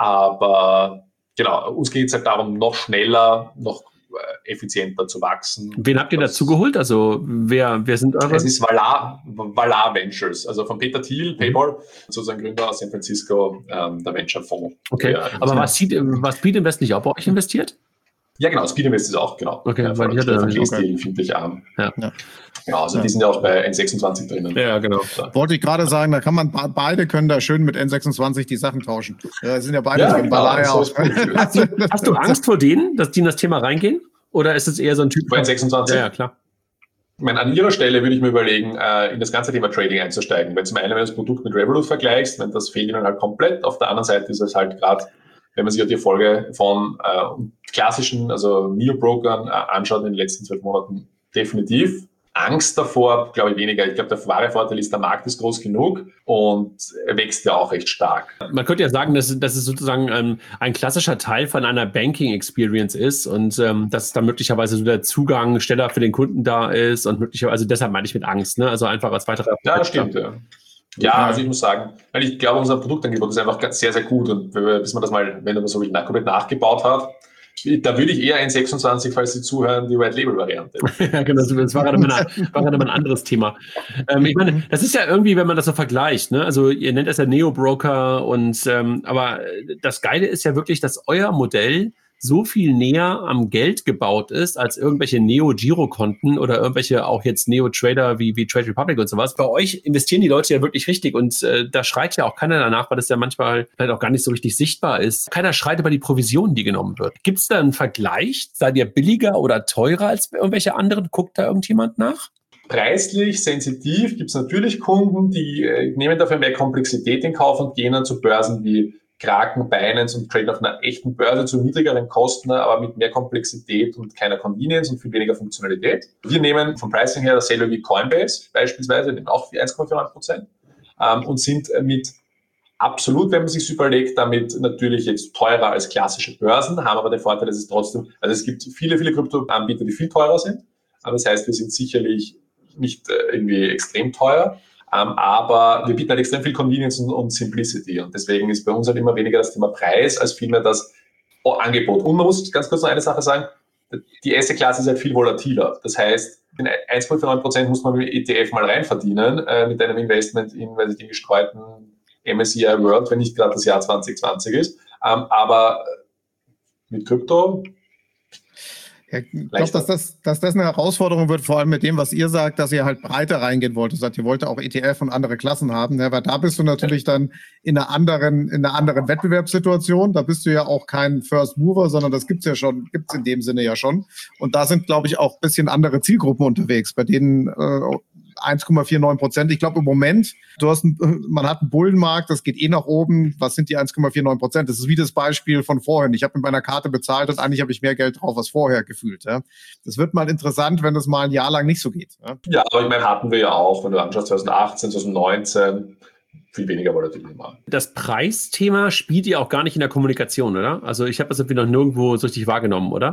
aber genau, uns geht es halt darum, noch schneller, noch äh, effizienter zu wachsen. Wen habt ihr dazu geholt? Also wer, wer sind eure? Es ist Valar, Valar Ventures, also von Peter Thiel, PayPal, sozusagen Gründer aus San Francisco, ähm, der Venture-Fonds. Okay, der, aber was, sieht, was Speed Invest nicht auch bei euch investiert? Ja, genau, Speed Invest ist auch, genau. Okay, ja, weil ich hatte die okay. finde ich arm. Ja. Genau, also ja. die sind ja auch bei N sechsundzwanzig drinnen. Ja, genau. Ja. Wollte ich gerade sagen, da kann man, beide können da schön mit N sechsundzwanzig die Sachen tauschen. Ja, sind ja beide ja, drin, genau, so auch. Hast du, hast du Angst vor denen, dass die in das Thema reingehen? Oder ist es eher so ein Typ? Bei N sechsundzwanzig? Ja, ja, klar. Ich meine, an ihrer Stelle würde ich mir überlegen, in das ganze Thema Trading einzusteigen. Weil zum einen, wenn du das Produkt mit Revolut vergleichst, wenn das fehlt ihnen halt komplett. Auf der anderen Seite ist es halt gerade, wenn man sich die Folge von äh, klassischen, also Neo-Brokern äh, anschaut in den letzten zwölf Monaten, definitiv. Angst davor, glaube ich, weniger. Ich glaube, der wahre Vorteil ist, der Markt ist groß genug und er wächst ja auch recht stark. Man könnte ja sagen, dass, dass es sozusagen ähm, ein klassischer Teil von einer Banking-Experience ist und ähm, dass da möglicherweise so der Zugang schneller für den Kunden da ist und möglicherweise, also deshalb meine ich mit Angst, ne? Also einfach als weiterer... Ja, das stimmt, ja. Ja, also ich muss sagen, weil ich glaube, unser Produktangebot ist einfach sehr, sehr gut und bis man das mal, wenn man so komplett nachgebaut hat, Da würde ich eher N sechsundzwanzig, falls Sie zuhören, die White-Label-Variante. Ja, genau, das war gerade mal ein, war gerade mal ein anderes Thema. Ähm, ich meine, das ist ja irgendwie, wenn man das so vergleicht, ne? Also ihr nennt das ja Neo-Broker und ähm, aber das Geile ist ja wirklich, dass euer Modell so viel näher am Geld gebaut ist, als irgendwelche Neo-Giro-Konten oder irgendwelche auch jetzt Neo-Trader wie, wie Trade Republic und sowas. Bei euch investieren die Leute ja wirklich richtig und äh, da schreit ja auch keiner danach, weil das ja manchmal vielleicht auch gar nicht so richtig sichtbar ist. Keiner schreit über die Provision, die genommen wird. Gibt es da einen Vergleich? Seid ihr billiger oder teurer als irgendwelche anderen? Guckt da irgendjemand nach? Preislich, sensitiv gibt es natürlich Kunden, die äh, nehmen dafür mehr Komplexität in Kauf und gehen dann zu Börsen wie Kraken, Binance und traden auf einer echten Börse zu niedrigeren Kosten, aber mit mehr Komplexität und keiner Convenience und viel weniger Funktionalität. Wir nehmen vom Pricing her dasselbe wie Coinbase beispielsweise, nehmen auch eins Komma neunundvierzig Prozent ähm, und sind mit absolut, wenn man sich überlegt, damit natürlich jetzt teurer als klassische Börsen, haben aber den Vorteil, dass es trotzdem, also es gibt viele, viele Kryptoanbieter, die viel teurer sind. Aber das heißt, wir sind sicherlich nicht äh, irgendwie extrem teuer. Um, aber wir bieten halt extrem viel Convenience und, und Simplicity und deswegen ist bei uns halt immer weniger das Thema Preis als vielmehr das oh, Angebot. Und man muss ganz kurz noch eine Sache sagen, die Asset-Klasse ist halt viel volatiler. Das heißt, in eins Komma neun Prozent muss man mit E T F mal rein verdienen, äh, mit einem Investment in, weiß ich, den gestreuten M S C I World, wenn nicht gerade das Jahr zwanzig zwanzig ist. Um, aber mit Krypto... Ja, ich glaube, dass das, dass das eine Herausforderung wird, vor allem mit dem, was ihr sagt, dass ihr halt breiter reingehen wollt. Ihr sagt, ihr wollt auch E T F und andere Klassen haben, ja, weil da bist du natürlich dann in einer anderen, in einer anderen Wettbewerbssituation. Da bist du ja auch kein First Mover, sondern das gibt's ja schon, gibt's in dem Sinne ja schon. Und da sind, glaube ich, auch ein bisschen andere Zielgruppen unterwegs, bei denen äh, eins Komma neunundvierzig Prozent. Ich glaube, im Moment, du hast ein, man hat einen Bullenmarkt, das geht eh nach oben. Was sind die eins Komma neunundvierzig Prozent? Das ist wie das Beispiel von vorhin. Ich habe mit meiner Karte bezahlt und eigentlich habe ich mehr Geld drauf als vorher gefühlt. Ja. Das wird mal interessant, wenn das mal ein Jahr lang nicht so geht. Ja, ja, aber ich meine, hatten wir ja auch, wenn du anschaust, zwanzig achtzehn, zwanzig neunzehn, viel weniger volatil immer. Das Preisthema spielt ihr auch gar nicht in der Kommunikation, oder? Also ich habe das irgendwie noch nirgendwo so richtig wahrgenommen, oder?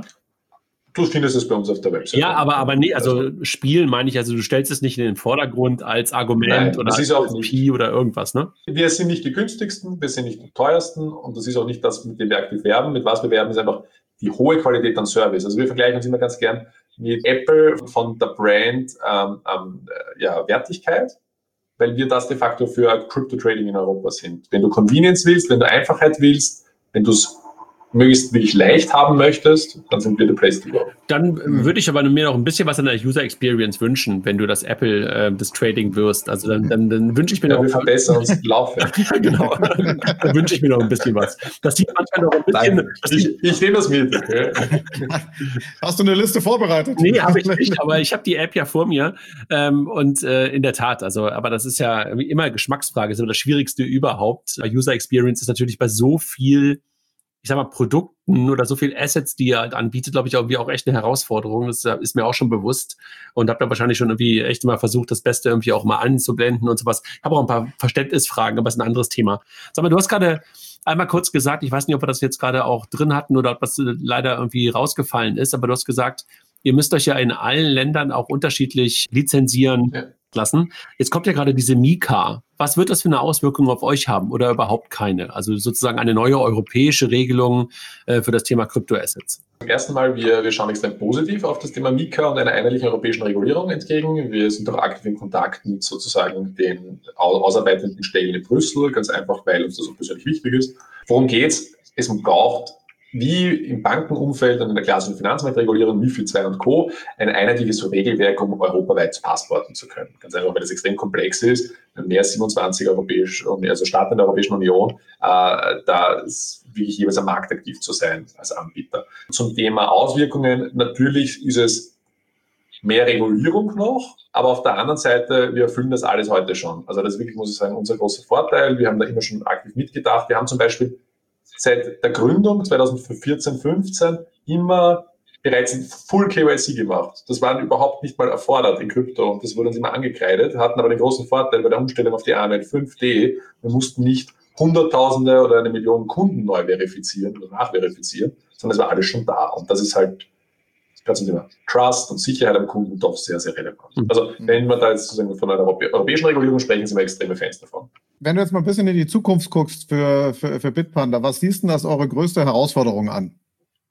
Du findest es bei uns auf der Website. Ja, aber, aber nee, also Spielen meine ich, also du stellst es nicht in den Vordergrund als Argument. Nein, oder das als ist auch nicht, oder irgendwas, ne? Wir sind nicht die günstigsten, wir sind nicht die teuersten und das ist auch nicht das, mit dem wir aktiv werben. Mit was wir werben, ist einfach die hohe Qualität an Service. Also wir vergleichen uns immer ganz gern mit Apple von der Brand ähm, ähm, ja, Wertigkeit, weil wir das de facto für Crypto-Trading in Europa sind. Wenn du Convenience willst, wenn du Einfachheit willst, wenn du es möglichst wirklich leicht haben möchtest, dann sind wir the place to go. Dann mhm. würde ich aber mir noch ein bisschen was an der User Experience wünschen, wenn du das Apple äh, des Trading wirst. Also dann, dann, dann wünsche ich mir ja, noch... Wir verbessern uns Laufwerk. Ja, genau. Dann wünsche ich mir noch ein bisschen was. Das sieht manchmal noch ein bisschen... Ich, ich nehme das mit. Okay. Hast du eine Liste vorbereitet? Nee, habe ich nicht, aber ich habe die App ja vor mir ähm, und äh, in der Tat, also aber das ist ja immer Geschmacksfrage, ist immer das Schwierigste überhaupt. User Experience ist natürlich bei so viel, ich sag mal, Produkten oder so viel Assets, die er halt anbietet, glaube ich, irgendwie auch echt eine Herausforderung. Das ist mir auch schon bewusst und habe da wahrscheinlich schon irgendwie echt mal versucht, das Beste irgendwie auch mal anzublenden und sowas. Ich habe auch ein paar Verständnisfragen, aber das ist ein anderes Thema. Sag mal, du hast gerade einmal kurz gesagt, ich weiß nicht, ob wir das jetzt gerade auch drin hatten oder ob das leider irgendwie rausgefallen ist, aber du hast gesagt, ihr müsst euch ja in allen Ländern auch unterschiedlich lizenzieren ja. lassen. Jetzt kommt ja gerade diese Mika. Was wird das für eine Auswirkung auf euch haben oder überhaupt keine? Also sozusagen eine neue europäische Regelung äh, für das Thema Kryptoassets. Zum ersten Mal, wir, wir schauen extrem positiv auf das Thema Mika und einer einheitlichen europäischen Regulierung entgegen. Wir sind auch aktiv in Kontakt mit sozusagen den ausarbeitenden Stellen in Brüssel, ganz einfach, weil uns das auch persönlich wichtig ist. Worum geht's? Es braucht wie im Bankenumfeld und in der klassischen Finanzmarktregulierung, MiFID zwei und Co. ein einheitliches Regelwerk, um europaweit zu passporten zu können. Ganz einfach, weil das extrem komplex ist. Mehr als siebenundzwanzig europäische, also Staaten in der Europäischen Union, äh, da ist wirklich jeweils am Markt aktiv zu sein als Anbieter. Zum Thema Auswirkungen, natürlich ist es mehr Regulierung noch, aber auf der anderen Seite, wir erfüllen das alles heute schon. Also das ist wirklich, muss ich sagen, unser großer Vorteil. Wir haben da immer schon aktiv mitgedacht. Wir haben zum Beispiel seit der Gründung zweitausendvierzehn, fünfzehn immer bereits Full K Y C gemacht. Das war überhaupt nicht mal erfordert in Krypto und das wurde uns immer angekreidet, hatten aber den großen Vorteil bei der Umstellung auf die A M L fünf D, wir mussten nicht Hunderttausende oder eine Million Kunden neu verifizieren oder nachverifizieren, sondern es war alles schon da und das ist halt das Thema Trust und Sicherheit am Kunden doch sehr, sehr relevant. Also wenn wir da jetzt sozusagen von einer europäischen Regulierung sprechen, sind wir extreme Fans davon. Wenn du jetzt mal ein bisschen in die Zukunft guckst für, für, für Bitpanda, was siehst du denn als eure größte Herausforderung an?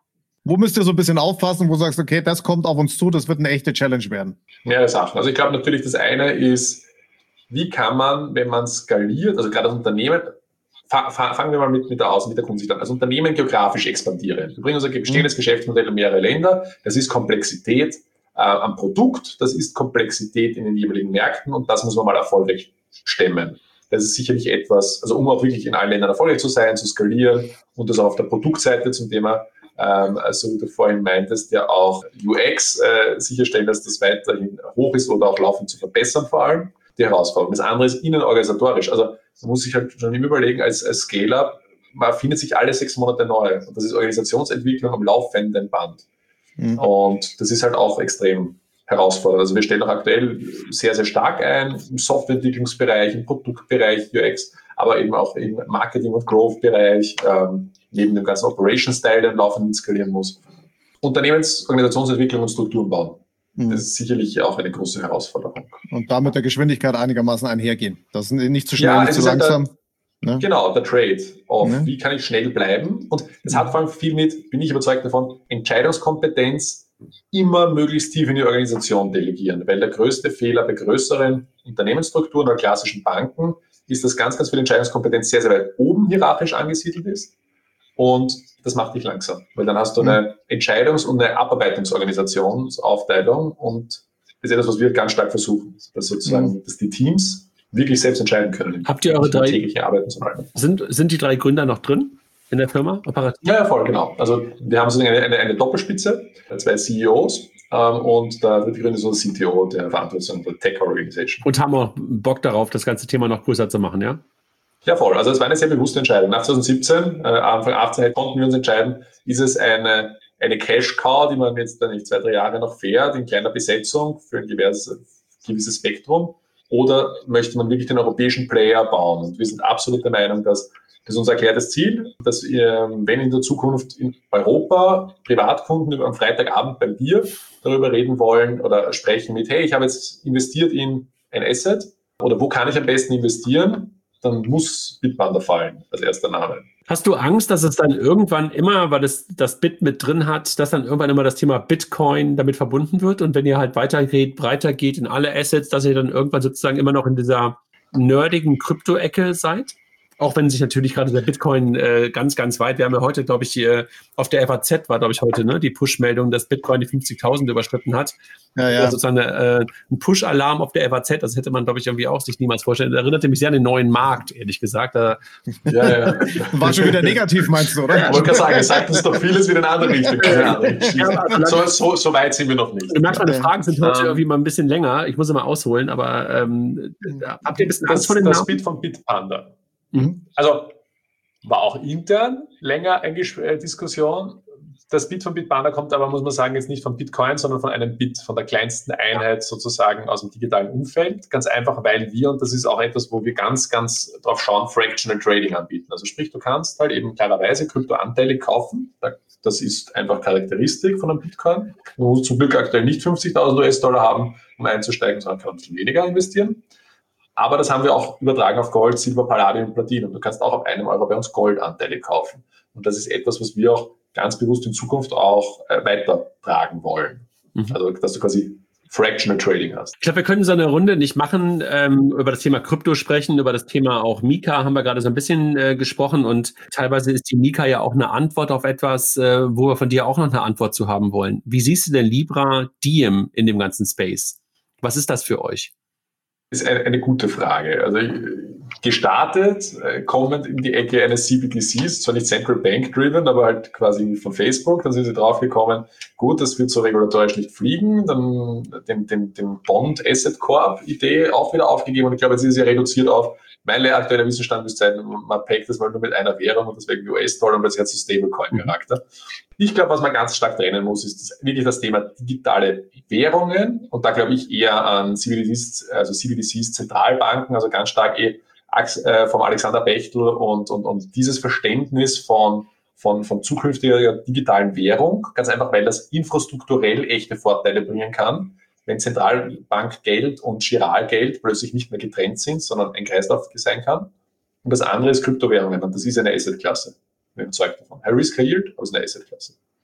Wo müsst ihr so ein bisschen aufpassen, wo du sagst, okay, das kommt auf uns zu, das wird eine echte Challenge werden? Mehrere Sachen. Also ich glaube natürlich, das eine ist, wie kann man, wenn man skaliert, also gerade als Unternehmen, fa- fa- fangen wir mal mit, mit der Außen, mit der Kundensicht an, als Unternehmen geografisch expandieren. Wir bringen unser bestehendes mhm. Geschäftsmodell in mehrere Länder. Das ist Komplexität äh, am Produkt, das ist Komplexität in den jeweiligen Märkten und das muss man mal erfolgreich stemmen. Das ist sicherlich etwas, also um auch wirklich in allen Ländern erfolgreich zu sein, zu skalieren und das auch auf der Produktseite zum Thema, ähm, also wie du vorhin meintest, ja auch U X äh, sicherstellen, dass das weiterhin hoch ist oder auch laufend zu verbessern vor allem, die Herausforderung. Das andere ist innenorganisatorisch. Also man muss sich halt schon immer überlegen, als, als Scale-Up, man findet sich alle sechs Monate neu und das ist Organisationsentwicklung am laufenden Band. Mhm. Und das ist halt auch extrem herausfordernd. Also wir stellen auch aktuell sehr, sehr stark ein im Softwareentwicklungsbereich, im Produktbereich U X, aber eben auch im Marketing- und Growth-Bereich, ähm, neben dem ganzen Operations-Teil, der laufend skalieren muss. Unternehmensorganisationsentwicklung und Strukturen bauen. Mhm. Das ist sicherlich auch eine große Herausforderung. Und damit der Geschwindigkeit einigermaßen einhergehen. Das ist nicht zu schnell, ja, nicht zu langsam. Halt der, ne? Genau, der Trade auf, ja. Wie kann ich schnell bleiben? Und das mhm. hat vor allem viel mit, bin ich überzeugt davon, Entscheidungskompetenz immer möglichst tief in die Organisation delegieren, weil der größte Fehler bei größeren Unternehmensstrukturen oder klassischen Banken ist, dass ganz, ganz viel Entscheidungskompetenz sehr, sehr weit oben hierarchisch angesiedelt ist und das macht dich langsam, weil dann hast du eine Entscheidungs- und eine Abarbeitungsorganisationsaufteilung und das ist etwas, was wir ganz stark versuchen, dass sozusagen, mhm. dass die Teams wirklich selbst entscheiden können. Habt ihr eure drei, tägliche Arbeiten zu halten. Sind, sind die drei Gründer noch drin? In der Firma? Operativ? Ja, ja, voll, genau. Also wir haben so eine, eine, eine Doppelspitze, zwei C E Os ähm, und da wird Gründer so ein C T O, der Verantwortung der Tech Organization. Und haben auch Bock darauf, das ganze Thema noch größer zu machen, ja? Ja, voll. Also es war eine sehr bewusste Entscheidung. Nach zwanzig siebzehn, äh, Anfang achtzehn konnten wir uns entscheiden, ist es eine, eine Cash-Cow, die man jetzt dann nicht zwei, drei Jahre noch fährt, in kleiner Besetzung für ein gewisses, gewisses Spektrum, oder möchte man wirklich den europäischen Player bauen? Und wir sind absolut der Meinung, dass das ist unser erklärtes Ziel, dass ihr, wenn in der Zukunft in Europa Privatkunden am Freitagabend beim Bier darüber reden wollen oder sprechen mit, hey, ich habe jetzt investiert in ein Asset oder wo kann ich am besten investieren, dann muss Bitpanda fallen als erster Name. Hast du Angst, dass es dann irgendwann immer, weil es das Bit mit drin hat, dass dann irgendwann immer das Thema Bitcoin damit verbunden wird und wenn ihr halt weitergeht, breiter geht in alle Assets, dass ihr dann irgendwann sozusagen immer noch in dieser nerdigen Krypto-Ecke seid? Auch wenn sich natürlich gerade der Bitcoin äh, ganz, ganz weit, wir haben ja heute, glaube ich, äh, auf der F A Z war, glaube ich, heute ne, die Push-Meldung, dass Bitcoin die fünfzigtausend überschritten hat. Ja, ja. Also sozusagen eine, äh, ein Push-Alarm auf der F A Z, das hätte man, glaube ich, irgendwie auch sich niemals vorstellen. Das erinnerte mich sehr an den neuen Markt, ehrlich gesagt. Da, ja, ja. War schon wieder negativ, meinst du, oder? Ich wollte gerade sagen, es sagt uns doch vieles wieder in eine andere Richtung. Ja, so, so, so weit sind wir noch nicht. Du merkst, meine Fragen sind heute ähm, irgendwie mal ein bisschen länger. Ich muss immer ausholen, aber ähm, habt ihr ein bisschen Angst vor den Namen? Das Bit von Bitpanda. Mhm. Also war auch intern länger eine äh, Diskussion. Das Bit von Bitpanda kommt aber, muss man sagen, jetzt nicht von Bitcoin, sondern von einem Bit, von der kleinsten Einheit sozusagen aus dem digitalen Umfeld. Ganz einfach, weil wir, und das ist auch etwas, wo wir ganz, ganz drauf schauen, Fractional Trading anbieten. Also sprich, du kannst halt eben klarerweise Kryptoanteile kaufen. Das ist einfach Charakteristik von einem Bitcoin. Du musst zum Glück aktuell nicht fünfzigtausend US-Dollar haben, um einzusteigen, sondern kann ein bisschen weniger investieren. Aber das haben wir auch übertragen auf Gold, Silber, Palladium und Platinum. Du kannst auch ab einem Euro bei uns Goldanteile kaufen. Und das ist etwas, was wir auch ganz bewusst in Zukunft auch äh, weitertragen wollen. Mhm. Also, dass du quasi Fractional Trading hast. Ich glaube, wir können so eine Runde nicht machen, ähm, über das Thema Krypto sprechen, über das Thema auch Mika haben wir gerade so ein bisschen äh, gesprochen und teilweise ist die Mika ja auch eine Antwort auf etwas, äh, wo wir von dir auch noch eine Antwort zu haben wollen. Wie siehst du denn Libra, Diem in dem ganzen Space? Was ist das für euch? Ist eine, eine gute Frage. Also gestartet, äh, kommend in die Ecke eines C B D Cs, zwar nicht Central Bank driven, aber halt quasi von Facebook, dann sind sie draufgekommen, gut, das wird so regulatorisch nicht fliegen, dann den, den, den Bond Asset Corp Idee auch wieder aufgegeben und ich glaube, jetzt ist es ja reduziert auf, meine aktuelle Wissensstand müsste sein, man packt das mal nur mit einer Währung und deswegen U S-Dollar und das hat so Stablecoin-Charakter. Ich glaube, was man ganz stark trennen muss, ist das, wirklich das Thema digitale Währungen und da glaube ich eher an C B D Cs, also C B D Cs, Zentralbanken, also ganz stark eh vom Alexander Bechtel und, und, und dieses Verständnis von, von, von zukünftiger digitalen Währung, ganz einfach, weil das infrastrukturell echte Vorteile bringen kann, wenn Zentralbankgeld und Giralgeld plötzlich nicht mehr getrennt sind, sondern ein Kreislauf sein kann. Und das andere ist Kryptowährungen und das ist eine Assetklasse. Ich bin überzeugt davon. High Risk, High Yield, aber es ist eine Assetklasse.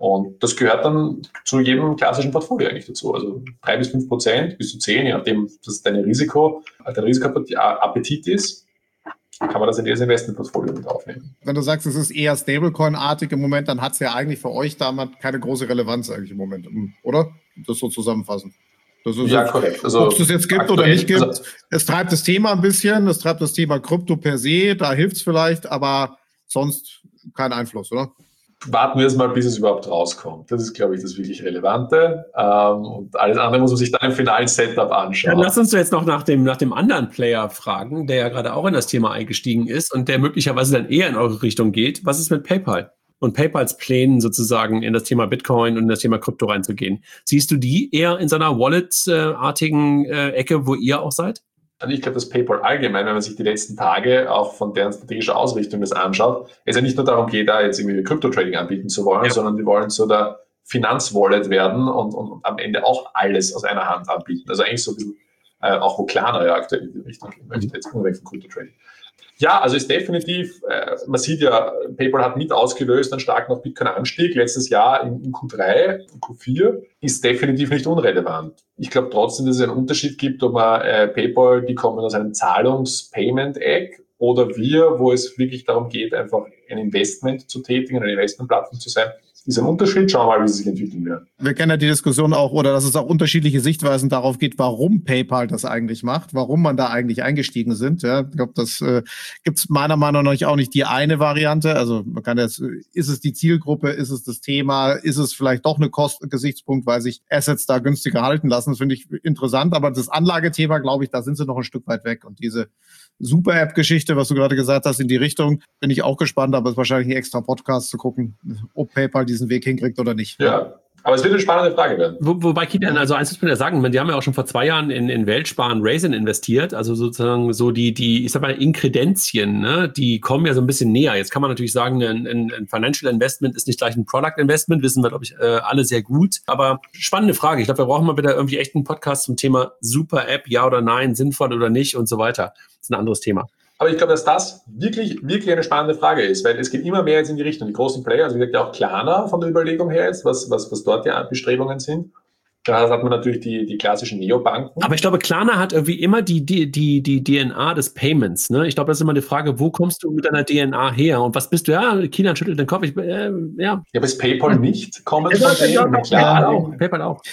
Und das gehört dann zu jedem klassischen Portfolio eigentlich dazu. Also drei bis fünf Prozent bis zu zehn, je nachdem, dass dein Risiko, dein Risikoappetit ist, kann man das in dieses Investmentportfolio mit aufnehmen. Wenn du sagst, es ist eher Stablecoin-artig im Moment, dann hat es ja eigentlich für euch damals keine große Relevanz eigentlich im Moment, oder? Das so zusammenfassen. Das ist ja, jetzt, korrekt. Also, ob es das jetzt gibt aktuell, oder nicht gibt, also, es treibt das Thema ein bisschen, es treibt das Thema Krypto per se, da hilft es vielleicht, aber sonst kein Einfluss, oder? Warten wir es mal, bis es überhaupt rauskommt. Das ist, glaube ich, das wirklich Relevante. Ähm, und alles andere muss man sich dann im finalen Setup anschauen. Dann lass uns jetzt noch nach dem, nach dem anderen Player fragen, der ja gerade auch in das Thema eingestiegen ist und der möglicherweise dann eher in eure Richtung geht. Was ist mit PayPal? Und PayPals Plänen sozusagen in das Thema Bitcoin und in das Thema Krypto reinzugehen. Siehst du die eher in so einer Wallet-artigen äh, Ecke, wo ihr auch seid? Also ich glaube, dass PayPal allgemein, wenn man sich die letzten Tage auch von deren strategischer Ausrichtung das anschaut, es ja nicht nur darum geht, da jetzt irgendwie Krypto-Trading anbieten zu wollen, ja. sondern die wollen so der Finanzwallet werden und, und, und am Ende auch alles aus einer Hand anbieten. Also eigentlich so ein bisschen, äh, auch wo Klarna ja aktuell in die Richtung gehen möchte, jetzt unabhängig von Krypto-Trading. Ja, also ist definitiv, äh, man sieht ja, PayPal hat mit ausgelöst einen starken noch Bitcoin-Anstieg letztes Jahr in, in Q drei, in Q vier, ist definitiv nicht unrelevant. Ich glaube trotzdem, dass es einen Unterschied gibt, ob man äh, PayPal, die kommen aus einem Zahlungs-Payment-Eck oder wir, wo es wirklich darum geht, einfach ein Investment zu tätigen, eine Investmentplattform zu sein. Ist ein Unterschied. Schauen wir mal, wie sie sich entwickeln werden. Wir kennen ja die Diskussion auch, oder dass es auch unterschiedliche Sichtweisen darauf geht, warum PayPal das eigentlich macht, warum man da eigentlich eingestiegen sind. Ja, ich glaube, das äh, gibt es meiner Meinung nach auch nicht die eine Variante. Also man kann jetzt, ist es die Zielgruppe, ist es das Thema, ist es vielleicht doch eine Kosten-Gesichtspunkt, weil sich Assets da günstiger halten lassen. Das finde ich interessant. Aber das Anlagethema, glaube ich, da sind sie noch ein Stück weit weg. Und diese Super-App-Geschichte, was du gerade gesagt hast, in die Richtung, bin ich auch gespannt, aber es ist wahrscheinlich ein extra Podcast zu gucken, ob PayPal diesen Weg hinkriegt oder nicht. Ja, aber es wird eine spannende Frage werden. Wo, wobei, Kilian, also eins muss man ja sagen, die haben ja auch schon vor zwei Jahren in, in Weltsparen Raisin investiert, also sozusagen so die, die, ich sag mal, Inkredenzien, ne, die kommen ja so ein bisschen näher. Jetzt kann man natürlich sagen, ein, ein, ein Financial Investment ist nicht gleich ein Product Investment, wissen wir, glaube ich, äh, alle sehr gut. Aber spannende Frage. Ich glaube, wir brauchen mal wieder irgendwie echt einen Podcast zum Thema Super-App, ja oder nein, sinnvoll oder nicht und so weiter. Das ist ein anderes Thema. Aber ich glaube, dass das wirklich, wirklich eine spannende Frage ist, weil es geht immer mehr jetzt in die Richtung. Die großen Player, also wie gesagt, ja auch Klarna von der Überlegung her jetzt, was, was, was dort die Bestrebungen sind. Da hat man natürlich die, die klassischen Neobanken. Aber ich glaube, Klarna hat irgendwie immer die, die, die, die D N A des Payments. Ne? Ich glaube, das ist immer die Frage, wo kommst du mit deiner D N A her? Und was bist du? Ja, Kilian schüttelt den Kopf. Ich, äh, ja. Ja, aber ist PayPal nicht kommen ja, von ja, denen? ja, PayPal auch. PayPal auch.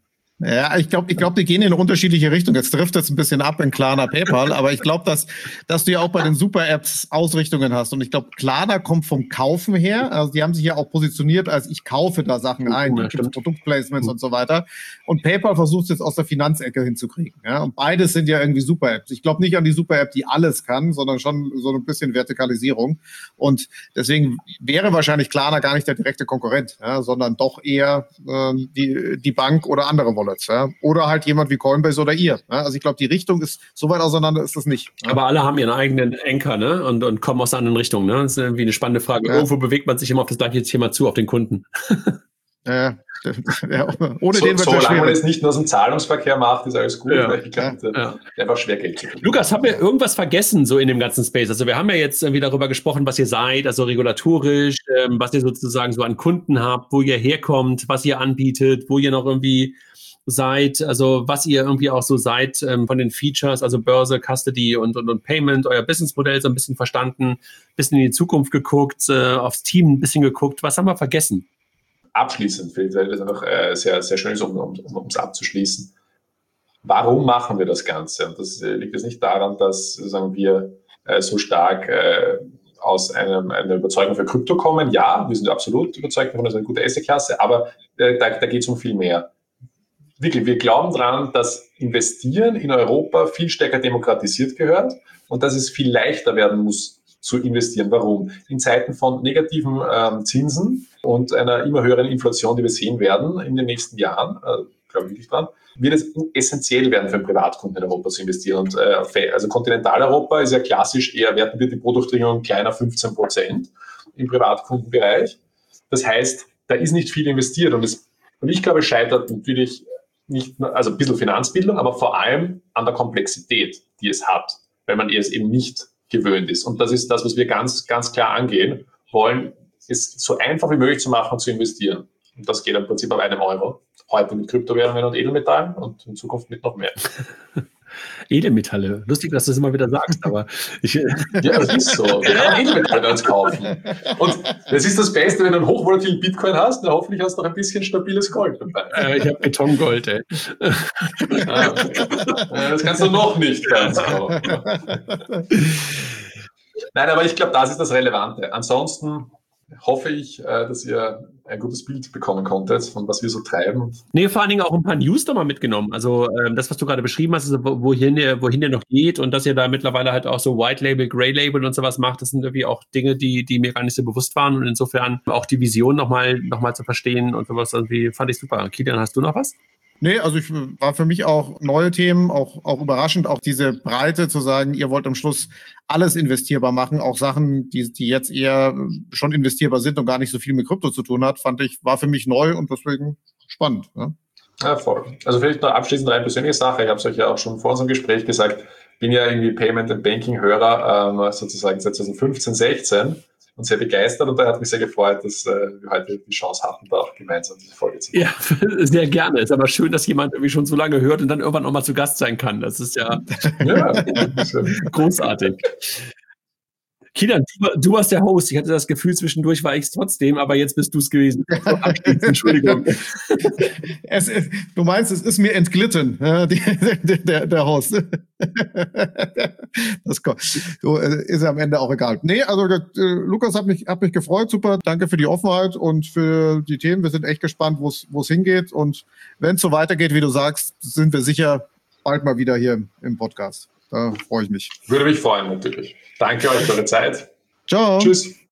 Ja, ich glaube, ich glaube, die gehen in unterschiedliche Richtungen. Jetzt trifft es ein bisschen ab in Klarna, PayPal, aber ich glaube, dass, dass du ja auch bei den Super-Apps Ausrichtungen hast. Und ich glaube, Klarna kommt vom Kaufen her. Also die haben sich ja auch positioniert, als ich kaufe da Sachen ein, ja, Produktplacements mhm. und so weiter. Und PayPal versucht es jetzt aus der Finanzecke hinzukriegen. Ja? Und beides sind ja irgendwie Super-Apps. Ich glaube nicht an die Super-App, die alles kann, sondern schon so ein bisschen Vertikalisierung. Und deswegen wäre wahrscheinlich Klarna gar nicht der direkte Konkurrent, ja? sondern doch eher äh, die, die Bank oder andere Wallets. Ja? Oder halt jemand wie Coinbase oder ihr. Ja? Also ich glaube, die Richtung ist so weit auseinander, ist das nicht. Ja? Aber alle haben ihren eigenen Anker, ne? Und, und kommen aus anderen Richtungen. Ne? Das ist irgendwie eine spannende Frage. Ja. Irgendwo bewegt man sich immer auf das gleiche Thema zu, auf den Kunden. Ja, ja, ohne so, den wird so es lange man es nicht nur aus dem Zahlungsverkehr macht, ist alles gut. Ja, ich glaube, ja, ja. einfach schwer Geld zu verdienen. Lukas, haben wir irgendwas vergessen so in dem ganzen Space? Also wir haben ja jetzt irgendwie darüber gesprochen, was ihr seid, also regulatorisch, ähm, was ihr sozusagen so an Kunden habt, wo ihr herkommt, was ihr anbietet, wo ihr noch irgendwie seid, also was ihr irgendwie auch so seid ähm, von den Features, also Börse, Custody und, und, und Payment, euer Businessmodell so ein bisschen verstanden, ein bisschen in die Zukunft geguckt, äh, aufs Team ein bisschen geguckt. Was haben wir vergessen? Abschließend, vielleicht, weil das einfach äh, sehr, sehr schön ist, um es um, um, abzuschließen. Warum machen wir das Ganze? Und das äh, liegt jetzt nicht daran, dass sagen wir äh, so stark äh, aus einem, einer Überzeugung für Krypto kommen. Ja, wir sind absolut überzeugt davon, das ist eine gute Asset-Klasse, aber äh, da, da geht es um viel mehr. Wirklich, wir glauben daran, dass Investieren in Europa viel stärker demokratisiert gehört und dass es viel leichter werden muss, zu investieren. Warum? In Zeiten von negativen ähm, Zinsen und einer immer höheren Inflation, die wir sehen werden in den nächsten Jahren, äh, glaube ich wirklich dran, wird es essentiell werden für einen Privatkunden in Europa zu investieren. Und äh, also Kontinentaleuropa ist ja klassisch eher wertenwerte Produktregion kleiner fünfzehn Prozent im Privatkundenbereich. Das heißt, da ist nicht viel investiert und, es, und ich glaube, es scheitert natürlich nicht, also ein bisschen Finanzbildung, aber vor allem an der Komplexität, die es hat, weil man es eben nicht gewöhnt ist. Und das ist das, was wir ganz, ganz klar angehen wollen, es so einfach wie möglich zu machen und zu investieren. Und das geht im Prinzip auf einem Euro. Heute mit Kryptowährungen und Edelmetallen und in Zukunft mit noch mehr. Edelmetalle. Lustig, dass du das immer wieder sagst, aber ich. Ja, das ist so. Wir können Edelmetalle bei uns kaufen. Und das ist das Beste, wenn du einen hochvolatilen Bitcoin hast, dann hoffentlich hast du noch ein bisschen stabiles Gold dabei. Äh, ich habe Betongold, ey. Ah, das kannst du noch nicht ganz kaufen. Nein, aber ich glaube, das ist das Relevante. Ansonsten hoffe ich, dass ihr ein gutes Bild bekommen konntet, von was wir so treiben. Nee, vor allen Dingen auch ein paar News nochmal mitgenommen. Also ähm, das, was du gerade beschrieben hast, ist, wohin ihr, wohin ihr noch geht und dass ihr da mittlerweile halt auch so White Label, Grey Label und sowas macht, das sind irgendwie auch Dinge, die, die mir gar nicht so bewusst waren und insofern auch die Vision nochmal noch mal zu verstehen und sowas irgendwie fand ich super. Kilian, hast du noch was? Nee, also ich war für mich auch neue Themen, auch, auch überraschend, auch diese Breite zu sagen, ihr wollt am Schluss alles investierbar machen, auch Sachen, die, die jetzt eher schon investierbar sind und gar nicht so viel mit Krypto zu tun hat, fand ich, war für mich neu und deswegen spannend. Ja, ja voll. Also vielleicht noch abschließend eine persönliche Sache, ich habe es euch ja auch schon vor unserem Gespräch gesagt, bin ja irgendwie Payment and Banking Hörer, ähm, sozusagen seit zwanzig fünfzehn, sechzehn. Und sehr begeistert und da hat mich sehr gefreut, dass äh, wir heute die Chance hatten, da auch gemeinsam diese Folge zu machen. Ja, sehr gerne. Ist aber schön, dass jemand irgendwie schon so lange hört und dann irgendwann noch mal zu Gast sein kann. Das ist ja, ja großartig. Kilian, du, du warst der Host. Ich hatte das Gefühl, zwischendurch war ich es trotzdem, aber jetzt bist du es gewesen. Entschuldigung. Es ist, du meinst, es ist mir entglitten, ja, die, der, der Host. Das so, ist ja am Ende auch egal. Nee, also äh, Lukas hat mich, hat mich gefreut. Super, danke für die Offenheit und für die Themen. Wir sind echt gespannt, wo es hingeht. Und wenn es so weitergeht, wie du sagst, sind wir sicher bald mal wieder hier im Podcast. Da freue ich mich. Würde mich freuen, natürlich. Danke euch für eure Zeit. Ciao. Tschüss.